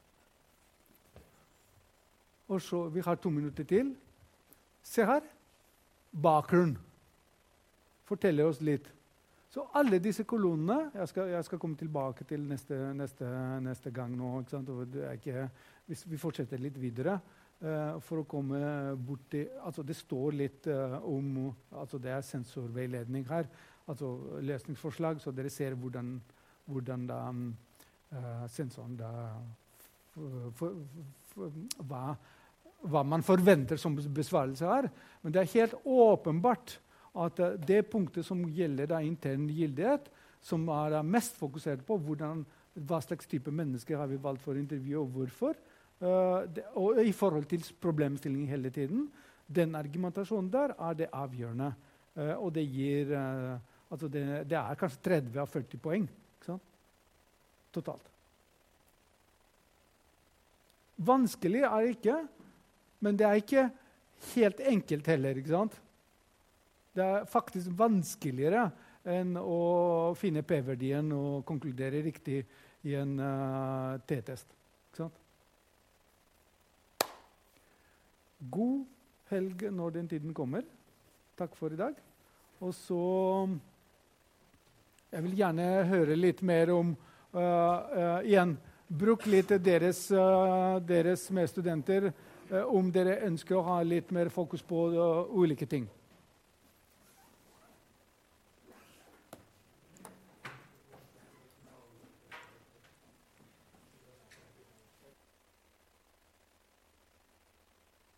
Og så, vi har to minutter til. Se her. Bakgrunn. Forteller oss litt. Så alle disse kolonnene, jeg skal, jeg skal komme tilbake til neste, neste, neste gang nå, ikke sant? Og det er ikke, hvis vi fortsetter litt videre, uh, for å komme bort til, altså det står litt uh, om, altså det er sensorveiledning her, altså løsningsforslag, så dere ser hvordan, hvordan da, uh, sensoren da, for, for, for, hva, hva man forventer som besvarelse her. Men det er helt åpenbart at uh, det punktet som gjelder da, intern gyldighet, som er uh, mest fokusert på hvordan, hva slags type mennesker har vi valgt for intervju og hvorfor, uh, det, og i forhold til problemstillingen hele tiden, den argumentasjonen der er det avgjørende. Uh, og det gir, uh, altså det, det er kanskje tretti av førti poeng, ikke sant? Totalt. Vanskelig er det ikke, men det er ikke helt enkelt heller, ikke sant? Det er faktisk vanskeligere enn å finne P-verdien og konkludere riktig i en uh, T-test. Ikke sant? God helg når den tiden kommer. Takk for i dag. Og så jeg vil gjerne høre litt mer om uh, uh, igjen, bruk litt deres, uh, deres medstudenter uh, om dere ønsker å ha litt mer fokus på uh, ulike ting.